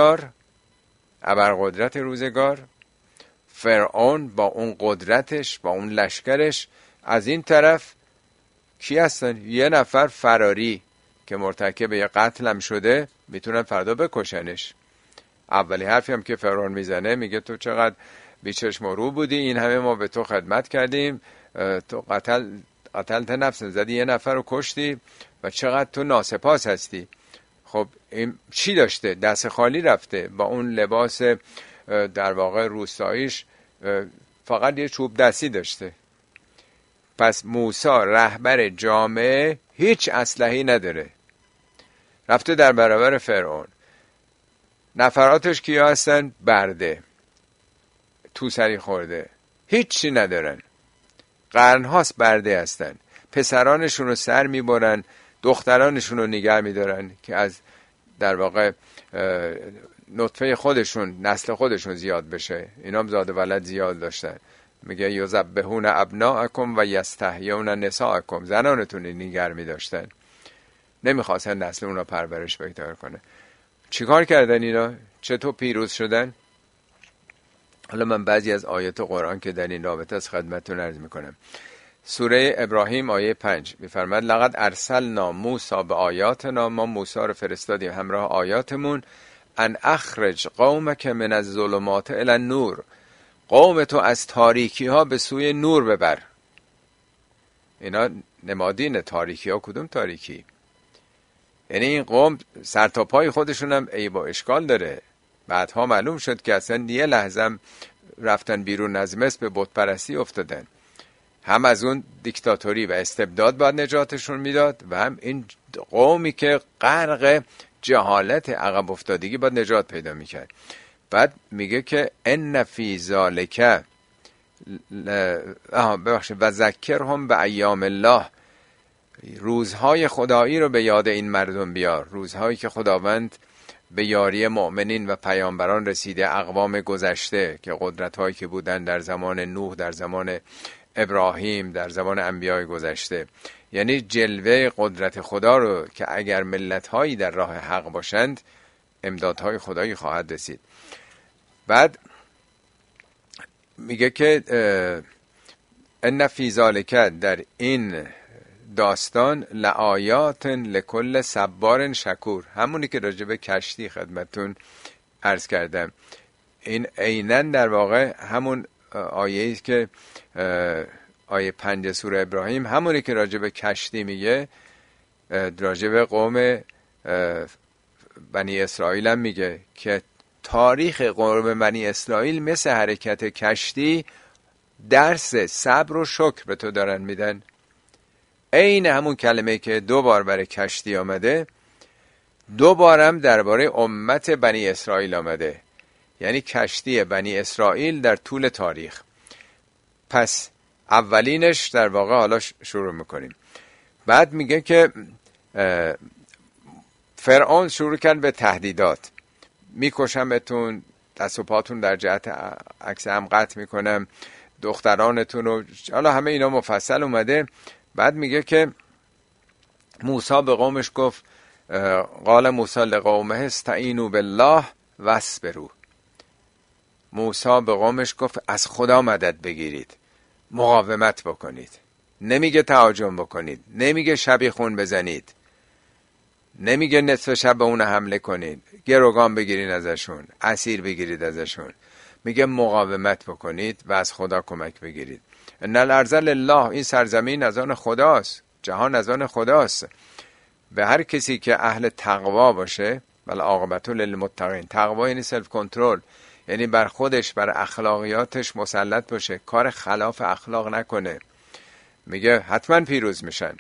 روزگار، فرعون با اون قدرتش، با اون لشکرش. از این طرف کی هستن؟ یه نفر فراری که مرتکب یه قتل هم شده، میتونن فردا بکشنش. اولی حرفی هم که فرعون میزنه میگه تو چقدر بیچشم و رو بودی، این همه ما به تو خدمت کردیم، تو قتلت نفس، زدی یه نفر رو کشتی و چقدر تو ناسپاس هستی. خب این چی داشته؟ دست خالی رفته، با اون لباس در واقع روستاییش فقط یه چوب دستی داشته. پس موسی رهبر جامعه هیچ اسلحه‌ای نداره، رفته در برابر فرعون. نفراتش کیا هستن؟ برده، تو سری خورده، هیچی ندارن، قرنهاست برده هستن. پسرانشون رو سر میبرن، دخترانشون رو نگه میدارن که از در واقع نطفه خودشون، نسل خودشون زیاد بشه. اینا هم زاد ولد زیاد داشتن. میگه یذبحون ابناءکم و یستحیون نساءکم، زنانتون نگه میداشتن، نمیخواستن نسل اونا پرورش پیدا کنه. چیکار کردن اینا؟ چطور پیروز شدن؟ حالا من بعضی از آیات قرآن که در این رابطه از خدمتتون عرض میکنم. سوره ابراهیم آیه 5 میفرماد لقد ارسلنا موسی بآیاتنا، ما موسی رو فرستادیم همراه آیاتمون، ان اخرج قومک من الظلمات الی النور، قوم تو از تاریکی ها به سوی نور ببر. اینا نمادین تاریکی ها. کدوم تاریکی؟ یعنی این قوم سر تا پای خودشون هم عیب و اشکال داره. بعدها معلوم شد که اصلا یه لحظه رفتن بیرون از مصر به بت پرستی افتادن. هم از اون دیکتاتوری و استبداد باید نجاتشون میداد و هم این قومی که غرق جهالت عقب افتادگی باید نجات پیدا میکرد. بعد میگه که ان فی ذالک و ذکرهم به ایام الله، روزهای خدایی رو به یاد این مردم بیار، روزهایی که خداوند به یاری مؤمنین و پیامبران رسیده، اقوام گذشته که قدرت‌هایی که بودن در زمان نوح، در زمان ابراهیم، در زمان انبیای گذشته. یعنی جلوه قدرت خدا رو که اگر ملت‌هایی در راه حق باشند امدادهای خدایی خواهد رسید. بعد میگه که ان فی ذالک، در این داستان، لآیات لکل صبار شکور، همونی که راجع به کشتی خدمتون عرض کردم. این عیناً در واقع همون آیه‌ای که آیه 5 سوره ابراهیم، همونی که راجع به کشتی میگه، راجع به قوم بنی اسرائیل هم میگه که تاریخ قوم بنی اسرائیل مثل حرکت کشتی درس صبر و شکر به تو دارن میدن. عین همون کلمه که 2 بار برای کشتی آمده 2 بارم درباره امت بنی اسرائیل آمده، یعنی کشتی بنی اسرائیل در طول تاریخ. پس اولینش در واقع حالا شروع میکنیم. بعد میگه که فرعون شروع کرد به تهدیدات، میکشم بهتون، دست و پاتون در جهت عکس هم قطع میکنم، دخترانتون رو، حالا همه اینا مفصل اومده. بعد میگه که موسی به قومش گفت قال موسی لقومه استعینوا بالله واصبروا. موسی به قومش گفت از خدا مدد بگیرید، مقاومت بکنید. نمیگه تهاجم بکنید، نمیگه شبیخون بزنید، نمیگه نصف شب به اون حمله کنید، گروگان بگیرید ازشون، اسیر بگیرید ازشون. میگه مقاومت بکنید و از خدا کمک بگیرید. ان الارض لله، این سرزمین از آن خداست، جهان از آن خداست. به هر کسی که اهل تقوا باشه، بل عاقبت للمتقین. تقوا یعنی سلف کنترل، یعنی بر خودش، بر اخلاقیاتش مسلط باشه، کار خلاف اخلاق نکنه. میگه حتما پیروز میشن.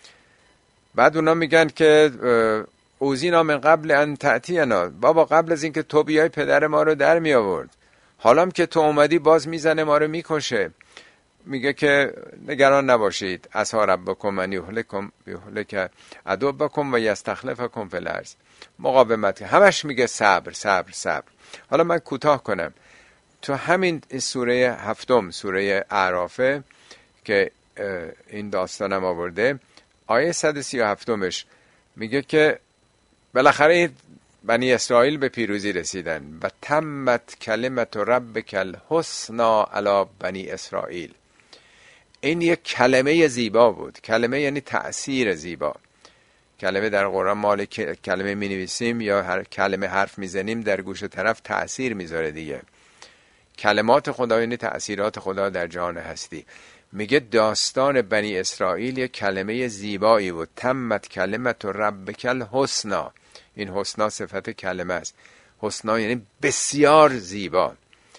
بعد اونا میگن که اوزینا من قبل ان تأتینا، بابا قبل از اینکه تو بیای پدر ما رو در می آورد، حالا که تو اومدی باز میزنه ما رو میکشه. میگه که نگران نباشید، عسی ربکم من یهلک عدوکم و یستخلفکم فی الارض. مقاومت، همش میگه صبر صبر صبر. حالا من کوتاه کنم، تو همین سوره 7 سوره اعرافه که این داستانم آورده، آیه 137 میگه که بالاخره بنی اسرائیل به پیروزی رسیدن و تمت کلمت ربک الحسنا علی بنی اسرائیل. این یک کلمه زیبا بود. کلمه یعنی تأثیر زیبا. کلمه در قرآن مال کلمه می نویسیم یا هر کلمه حرف میزنیم در گوش طرف تأثیر میذاره دیگه. کلمات خدا یعنی تأثیرات خدا در جهان هستی. میگه داستان بنی اسرائیل یک کلمه زیبایی بود. تمت کلمت ربک الحسنا. این حسنا صفت کلمه است. حسنا یعنی بسیار زیبا.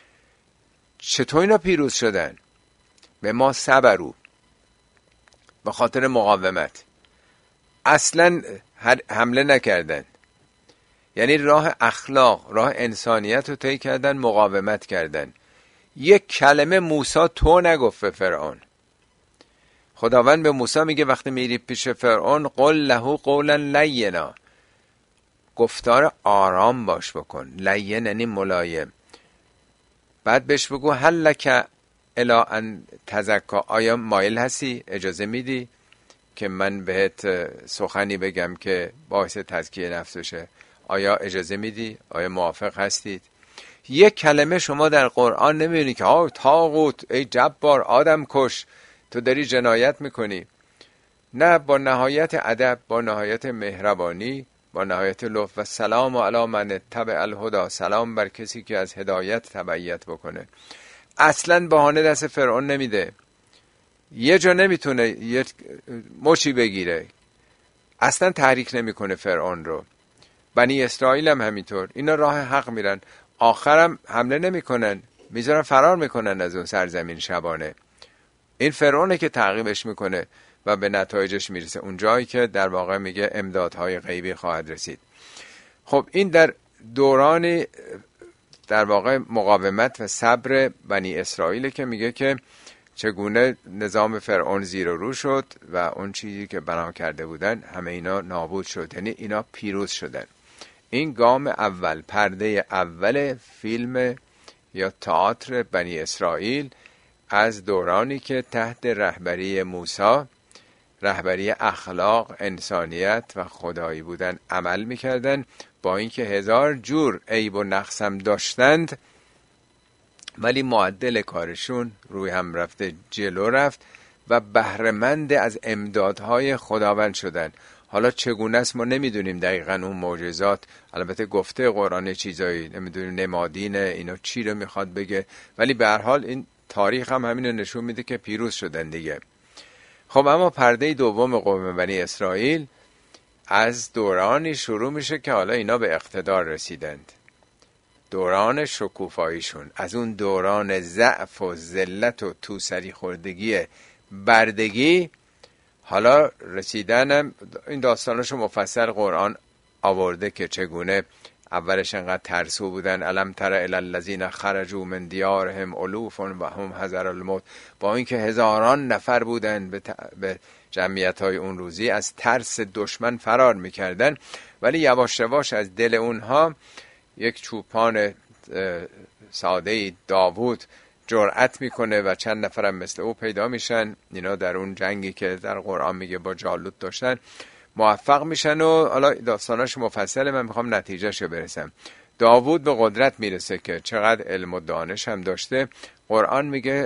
چطور اینا پیروز شدن؟ به ما صبرو، به خاطر مقاومت. اصلا حمله نکردن، یعنی راه اخلاق، راه انسانیت رو طی کردن، مقاومت کردن. یک کلمه موسی تو نگفت به فرعون. خداوند به موسی میگه وقتی میری پیش فرعون قل له قولا لینا، گفتار آرام باش بکن. لین یعنی ملایم. بعد بهش بگو هل لک الی ان تزکا، آیا مایل هستی، اجازه میدی که من بهت سخنی بگم که باعث تزکیه نفس بشه؟ آیا اجازه میدی؟ آیا موافق هستید؟ یک کلمه شما در قرآن نمیبینی که طاغوت، ای جبار، آدم کش، تو داری جنایت میکنی. نه، با نهایت ادب، با نهایت مهربانی، با نهایت لطف. و سلام علی من اتبع الهدی، سلام بر کسی که از هدایت تبعیت بکنه. اصلا بهانه دست فرعون نمیده. یه جا نمیتونه یه مچی بگیره، اصلا تحریک نمیکنه فرعون رو. بنی اسرائیل هم همینطور، اینا راه حق میرن، آخرم حمله نمیکنن، میذارن فرار میکنن از اون سرزمین شبانه. این فرعونه که تعقیبش میکنه و به نتایجش میرسه، اون جایی که در واقع میگه امدادهای غیبی خواهد رسید. خب این در دوران در واقع مقاومت و صبر بنی اسرائیل که میگه که چگونه نظام فرعون زیر و رو شد و اون چیزی که بنا کرده بودن همه اینا نابود شد، یعنی اینا پیروز شدن. این گام اول، پرده اول فیلم یا تئاتر بنی اسرائیل از دورانی که تحت رهبری موسی، رهبری اخلاق، انسانیت و خدایی بودن عمل میکردن، با اینکه 1000 جور عیب و نقصم داشتند، ولی معدل کارشون روی هم رفته، جلو رفت و بهره‌مند از امدادهای خداوند شدن. حالا چگونه است ما نمیدونیم دقیقاً اون معجزات، البته گفته قرآن چیزایی، نمیدونیم نمادینه اینا چی رو میخواد بگه، ولی به هر حال این تاریخ هم همین رو نشون میده که پیروز شدن دیگه. خب اما پرده دوم قوم بنی اسرائیل از دورانی شروع میشه که حالا اینا به اقتدار رسیدند، دوران شکوفاییشون. از اون دوران ضعف و ذلت و توسری خوردگی بردگی حالا رسیدنم، این داستاناشو مفصل قرآن آورده که چگونه اولش انقدر ترسو بودن، الم تر الی الذین خرجوا من دیارهم الوفا و هم حذر الموت، با اینکه هزاران نفر بودن به جمعیت‌های اون روزی از ترس دشمن فرار میکردن، ولی یواش یواش از دل اونها یک چوپان ساده‌ای داوود جرأت میکنه و چند نفرم مثل او پیدا میشن. اینا در اون جنگی که در قرآن میگه با جالوت داشتن موفق میشن و حالا داستاناش مفصله، من میخوام نتیجهشو برسم. داوود به قدرت میرسه که چقدر علم و دانش هم داشته. قرآن میگه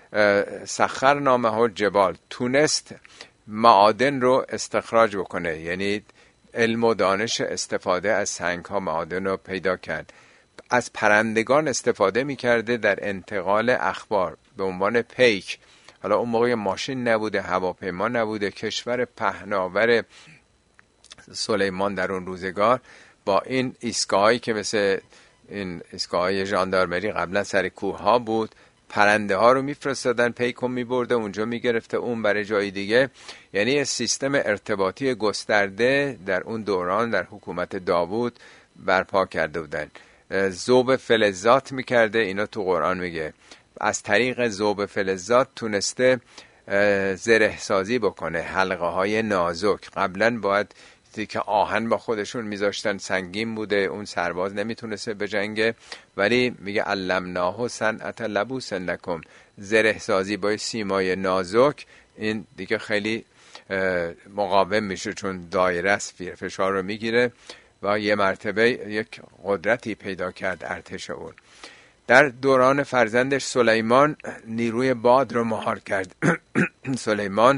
سخرنا معه الجبال، تونست معادن رو استخراج بکنه، یعنی علم و دانش استفاده از سنگ ها معادن رو پیدا کرد. از پرندگان استفاده میکرده در انتقال اخبار به عنوان پیک. حالا اون موقع ماشین نبوده، هواپیما نبوده، کشور پهناور سلیمان در اون روزگار با این ایستگاهایی که مثل این ایستگاه‌های ژاندارمری قبلا سر کوه ها بود، پرنده ها رو میفرستادن، پیکو میبرده اونجا میگرفته اون برای جای دیگه. یعنی سیستم ارتباطی گسترده در اون دوران در حکومت داوود برپا کرده بودن. ذوب فلزات میکرده، اینا تو قرآن میگه از طریق ذوب فلزات تونسته زره سازی بکنه، حلقه های نازک. قبلا باید که آهن با خودشون میذاشتن، سنگین بوده، اون سرباز نمیتونسته به جنگه، ولی میگه علمناه صنعة لبوس لکم، زره سازی با سیمای نازک، این دیگه خیلی مقاوم میشه چون دایره است، فشار رو میگیره و یه مرتبه یک قدرتی پیدا کرد ارتش اون. در دوران فرزندش سلیمان نیروی باد رو مهار کرد. سلیمان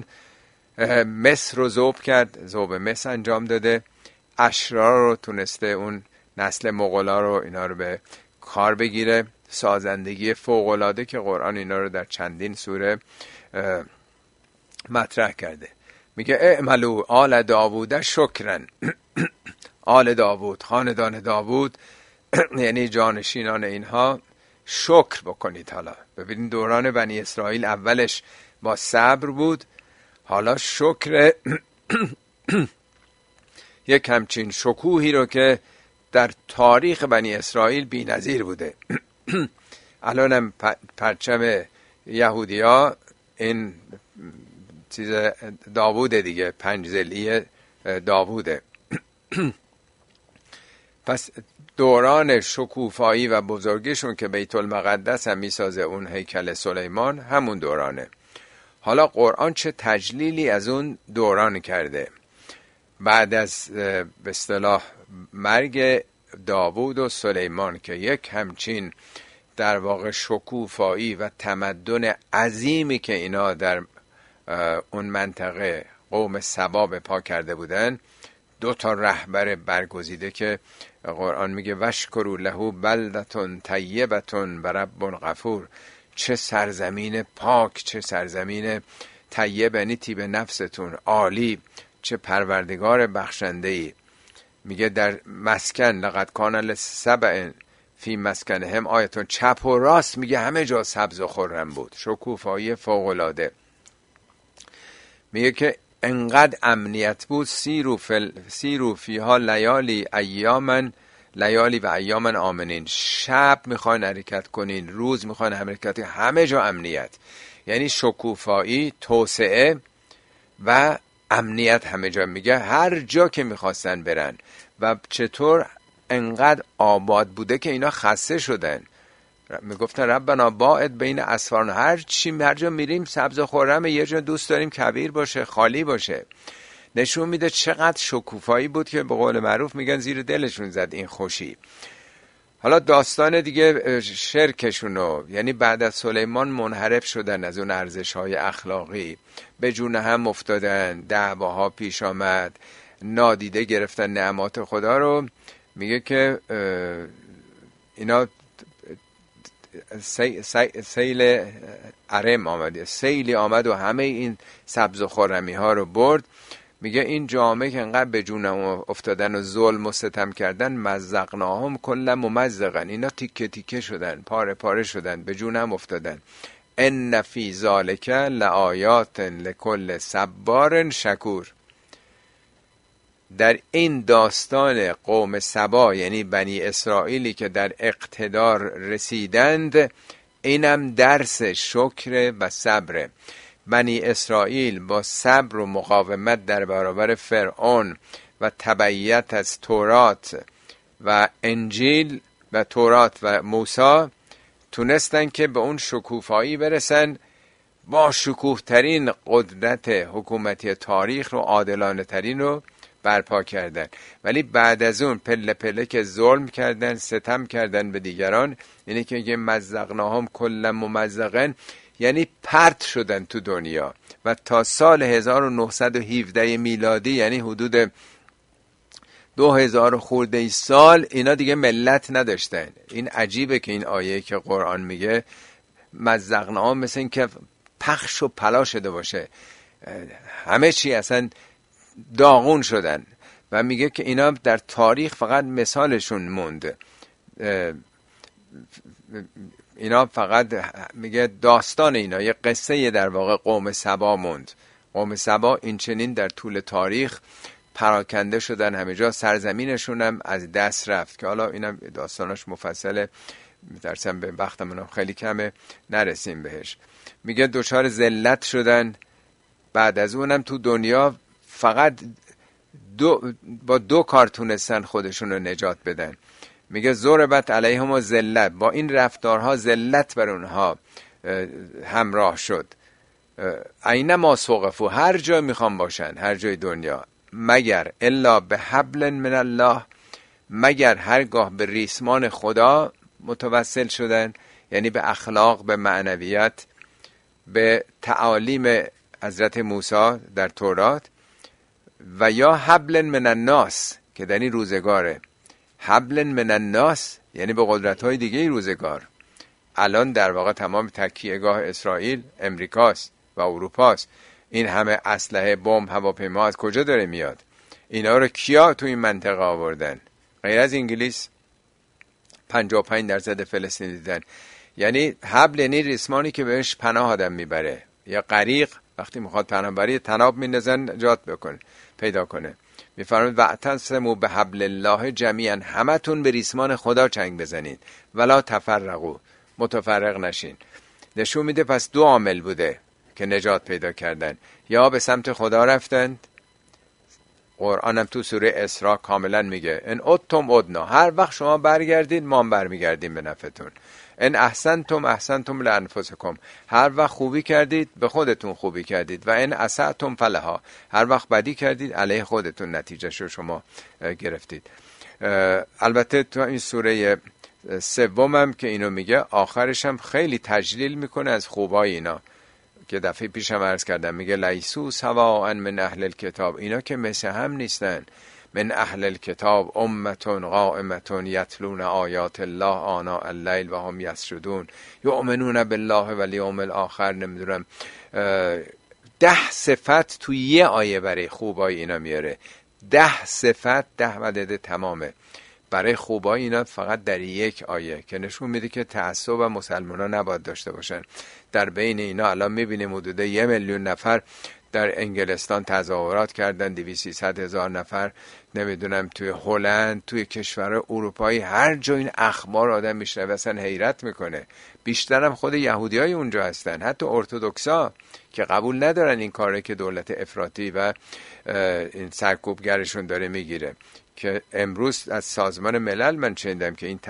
مصر رو ذوب کرد، ذوب مصر انجام داده، اشرار رو تونسته اون نسل مغولا رو اینا رو به کار بگیره، سازندگی فوق‌العاده که قرآن اینا رو در چندین سوره مطرح کرده. میگه اعملوا آل داوود شکرن. آل داوود، خاندان داوود یعنی جانشینان اینها، شکر بکنید. حالا ببینید دوران بنی اسرائیل اولش با صبر بود، حالا شکر یک همچین شکوهی رو که در تاریخ بنی اسرائیل بی نظیر بوده. الانم پرچم یهودیا این چیز داووده دیگه، 5 ضلعی داووده. پس دوران شکوفایی و بزرگیشون که بیت المقدس هم میسازه، اون هیکل سلیمان، همون دورانه. حالا قرآن چه تجلیلی از اون دوران کرده. بعد از به اصطلاح مرگ داوود و سلیمان که یک همچین در واقع شکوفایی و تمدن عظیمی که اینا در اون منطقه قوم سبا به پا کرده بودن، 2 رهبر برگزیده که قرآن میگه وشکروا له بلدة طیبة و رب غفور، چه سرزمین پاک، چه سرزمین طیب یعنی طیب نفستون، عالی، چه پروردگار بخشنده‌ای. میگه در مسکن لقد کان لسبع فی مسکنهم آیتون، چپ و راست میگه همه جا سبز و خرم بود، شکوفایی فوق العاده. میگه که انقدر امنیت بود، سیرو فیها لیالی و ایامن آمنین، شب میخواین حرکت کنین، روز میخواین حرکت کنین، همه جا امنیت، یعنی شکوفایی، توسعه و امنیت همه جا. میگه هر جا که میخواستن برن و چطور انقدر آباد بوده که اینا خسته شدن، میگفتن ربنا باعد بین اسفارنا، هر جا میریم سبز و خرم، یه جا دوست داریم کبیر باشه، خالی باشه. نشون میده چقدر شکوفایی بود که به قول معروف میگن زیر دلشون زد این خوشی. حالا داستان دیگه شرکشونو، یعنی بعد از سلیمان منحرف شدن از اون ارزش‌های اخلاقی، به جون هم افتادن، دعواها پیش آمد، نادیده گرفتن نعمات خدا رو. میگه که اینا سیل عرم آمد، سیلی آمد و همه این سبز و خرمی ها رو برد. میگه این جامعه که انقدر به جونم افتادن و ظلم و ستم کردن، مزقناهم کل ممزقن، اینا تیکه تیکه شدن، پاره پاره شدن، به جونم افتادن. ان فی ذالک لآیات لکل صبار شکور. در این داستان قوم سبا، یعنی بنی اسرائیلی که در اقتدار رسیدند، اینم درس شکر و صبر. بنی اسرائیل با صبر و مقاومت در برابر فرعون و تبعیت از تورات و انجیل و تورات و موسی تونستن که به اون شکوفایی برسن، با شکوه ترین قدرت حکومتی تاریخ رو، عادلانه ترین رو برپا کردن. ولی بعد از اون پله پله که ظلم کردن، ستم کردن به دیگران، یعنی که یه مزقناهم کل ممزقن، یعنی پرت شدن تو دنیا. و تا سال 1917 میلادی، یعنی حدود 2000 خورده سال، اینا دیگه ملت نداشتن. این عجیبه که این آیه که قرآن میگه مزقناهم مثل این که پخش و پلا شده باشه، همه چی اصلا داغون شدن. و میگه که اینا در تاریخ فقط مثالشون مونده، اینا فقط میگه داستان اینا، یه قصه در واقع قوم سبا موند. قوم سبا این چنین در طول تاریخ پراکنده شدن، همه جا سرزمینشون هم از دست رفت که حالا اینم داستاناش مفصله، میترسم به وقتمون خیلی کمه نرسیم بهش. میگه دوچار ذلت شدن، بعد از اونم تو دنیا فقط با دو کار تونستن خودشون رو نجات بدن. میگه ضربت علیهم و ذلت، با این رفتارها ذلت بر اونها همراه شد. اینما ثقفوا، هر جا میخوام باشن، هر جای دنیا، مگر الا به حبل من الله، مگر هرگاه به ریسمان خدا متوسل شدن، یعنی به اخلاق، به معنویت، به تعالیم حضرت موسی در تورات، و یا حبل من الناس که در این روزگاره. حبل من الناس یعنی به قدرت‌های دیگه روزگار. الان در واقع تمام تکیهگاه اسرائیل امریکاست و اروپاست. این همه اسلحه، بمب، هواپیما از کجا داره میاد؟ اینا رو کیا تو این منطقه آوردن؟ غیر از انگلیس 55% فلسطین دیدن. یعنی حبل یعنی ریسمانی که بهش پناه آدم میبره، یا غریق وقتی میخواد پناه بره تناب میندازن جات بکنه، پیدا کنه. میفرماید واعتصموا بحبل الله جمیعا، همتون به ریسمان خدا چنگ بزنید، ولا تفرقوا، متفرق نشین. نشون میده پس دو عامل بوده که نجات پیدا کردن، یا به سمت خدا رفتند. قرآن هم تو سوره اسراء کاملا میگه ان عدتم عدنا، هر وقت شما برگردید ما هم برمیگردیم به نفعتون. ان احسنتم احسنتم لانفسکم، هر وقت خوبی کردید به خودتون خوبی کردید. و ان اسأتم فلها، هر وقت بدی کردید علیه خودتون نتیجهشو شما گرفتید. البته تو این سوره سومم که اینو میگه، آخرش هم خیلی تجلیل میکنه از خوبای اینا که دفعه پیشم عرض کردم. میگه لیسو سواء من اهل الکتاب، اینا که مثل هم نیستن. من اهل الکتاب امتون قائمتون یتلون آیات الله آناء اللیل و هم یسجدون یؤمنون بالله و الیوم الاخر. نمیدونم 10 صفت تو یه آیه برای خوبای اینا میاره. 10 صفت، 10 عدد تمامه برای خوبای اینا فقط در یک آیه، که نشون میده که تعصب و مسلمانان نباید داشته باشن. در بین اینا الان میبینیم حدود 1 میلیون نفر در انگلستان تظاهرات کردن، 200-300 هزار نفر نمیدونم توی هلند، توی کشور اروپایی، هر جا این اخبار آدم میشنوه اصلا حیرت میکنه. بیشترم خود یهودیای اونجا هستن، حتی ارتدوکسا که قبول ندارن این کاره که دولت افراطی و این سرکوبگرشون داره میگیره. که امروز از سازمان ملل من شنیدم که این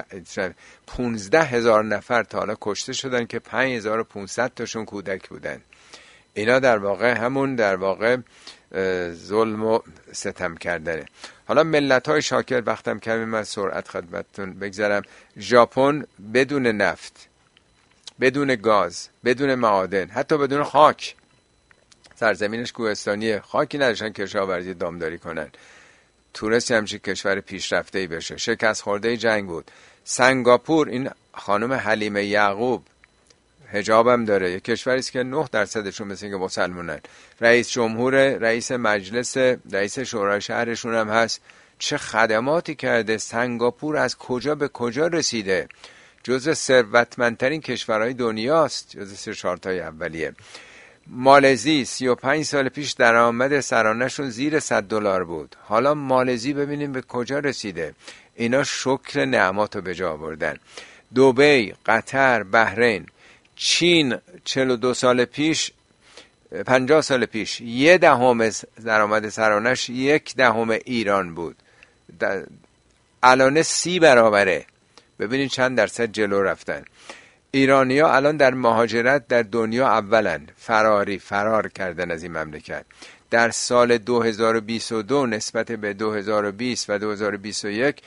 15,000 نفر تا حالا کشته شدن که 5,500 تاشون کودک بودن. اینا در واقع همون در واقع ظلم و ستم کردنه. حالا ملت‌های شاکر، وقتم کمی، من سرعت خدمتتون بگذارم. ژاپن بدون نفت، بدون گاز، بدون معادن، حتی بدون خاک، سرزمینش کوهستانیه، خاکی نداشتن کشاورزی دامداری کنن، تونست همچین کشور پیشرفته‌ای بشه. شکست خورده جنگ بود. سنگاپور، این خانم حلیمه یعقوب حجابم داره، یک کشوری است که 9% مثل اینکه مسلمانن. رئیس جمهور، رئیس مجلس، رئیس شورای شهرشون هم هست. چه خدماتی کرده. سنگاپور از کجا به کجا رسیده، جزو ثروتمندترین کشورهای دنیاست، جزو 4 تای اولیه. مالزی 35 سال پیش درآمد سرانه‌شون زیر $100 بود. حالا مالزی ببینیم به کجا رسیده. اینا شکر نعماتو به جا آوردن. دبی، قطر، بحرین. چین 42 سال پیش، 50 سال پیش 1/10 درآمد سرانه‌اش 1/10 ایران بود. الان 30 برابره. ببینید چند درصد جلو رفتن. ایرانی‌ها الان در مهاجرت در دنیا اولن. فرار کردن از این مملکت. در سال 2022 نسبت به 2020 و 2021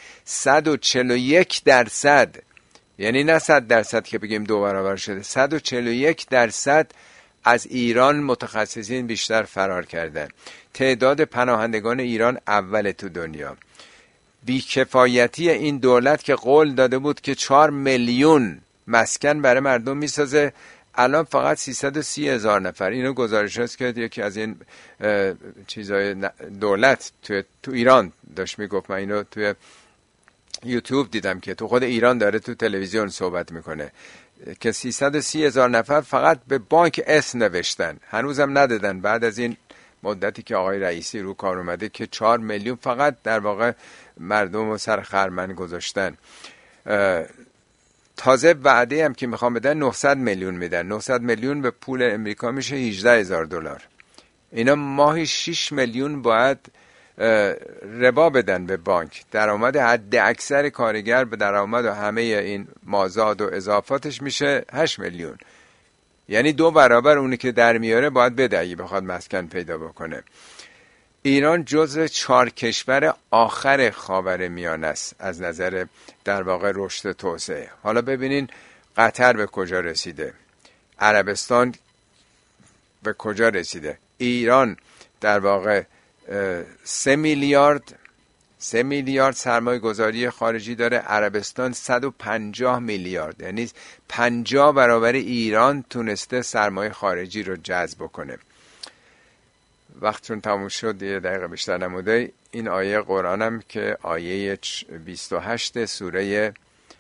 141%، یعنی نه 100% که بگیم 2 برابر شده، 141% از ایران متخصصین بیشتر فرار کردن. تعداد پناهندگان ایران اول تو دنیا. بیکفایتی این دولت که قول داده بود که 4 میلیون مسکن برای مردم میسازه، الان فقط 330,000 نفر. اینو گزارش هست که یکی از این چیزای دولت تو ایران داشت میگفت. من اینو توی یوتیوب دیدم که تو خود ایران داره تو تلویزیون صحبت میکنه که 330,000 نفر فقط به بانک اسم نوشتن، هنوزم ندادن بعد از این مدتی که آقای رئیسی رو کار اومده، که 4 میلیون فقط در واقع مردم رو سر خرمن گذاشتن. تازه وعده هم که میخوام بدن 900 میلیون میدن. 900 میلیون به پول امریکا میشه 18,000 دلار. اینا ماهی 6 میلیون باید ربا بدن به بانک. درآمد حد اکثر کارگر به درآمد و همه این مازاد و اضافاتش میشه 8 میلیون. یعنی 2 برابر اونی که در میاره باید بده اگه بخواد مسکن پیدا بکنه. ایران جزو 4 کشور آخر خاورمیانه است از نظر در واقع رشد توسعه. حالا ببینین قطر به کجا رسیده، عربستان به کجا رسیده. ایران در واقع 3 میلیارد سرمایه گذاری خارجی داره، عربستان 150 میلیارد، یعنی 50 برابر ایران تونسته سرمایه خارجی رو جذب کنه. وقتون تموم شد، 1 دقیقه بیشتر نموده. این آیه قرآنم که آیه 28 سوره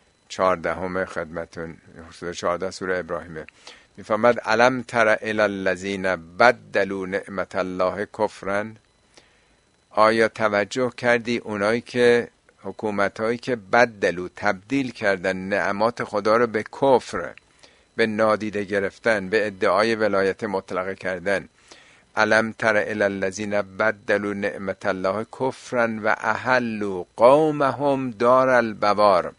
14 خدمتون، سوره 14 سوره ابراهیمه، میفهمد علم تر الی الذین بدلوا نعمت الله کفرا. آیا توجه کردی اونایی که حکومتایی که بدلو تبدیل کردن نعمات خدا رو به کفر، به نادیده گرفتن، به ادعای ولایت مطلقه کردن. علم تر الی الذین بدلوا نعمت الله کفرا و احلوا قومهم دار البوار.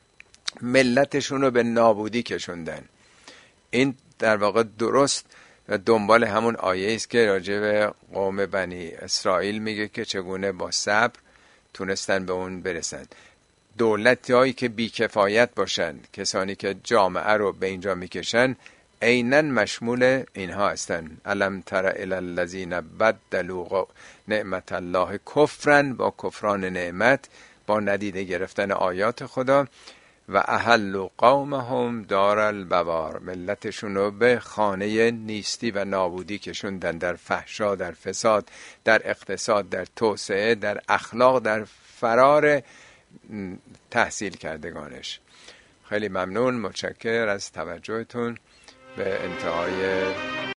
ملتشون رو به نابودی کشوندن. این در واقع درست دنبال همون آیه است که راجع به قوم بنی اسرائیل میگه که چگونه با صبر تونستن به اون برسن. دولتی هایی که بیکفایت باشن، کسانی که جامعه رو به اینجا میکشن، عیناً مشمول اینها هستن. علم تر الی الذین بدلوا نعمت الله کفرا، با کفران نعمت، با ندیده گرفتن آیات خدا. و اهل قومهم دار البوار، ملتشون رو به خانه نیستی و نابودی کشوندن، در فحشا، در فساد، در اقتصاد، در توسعه، در اخلاق، در فرار تحصیل کردگانش. خیلی ممنون، متشکر از توجهتون. به انتهای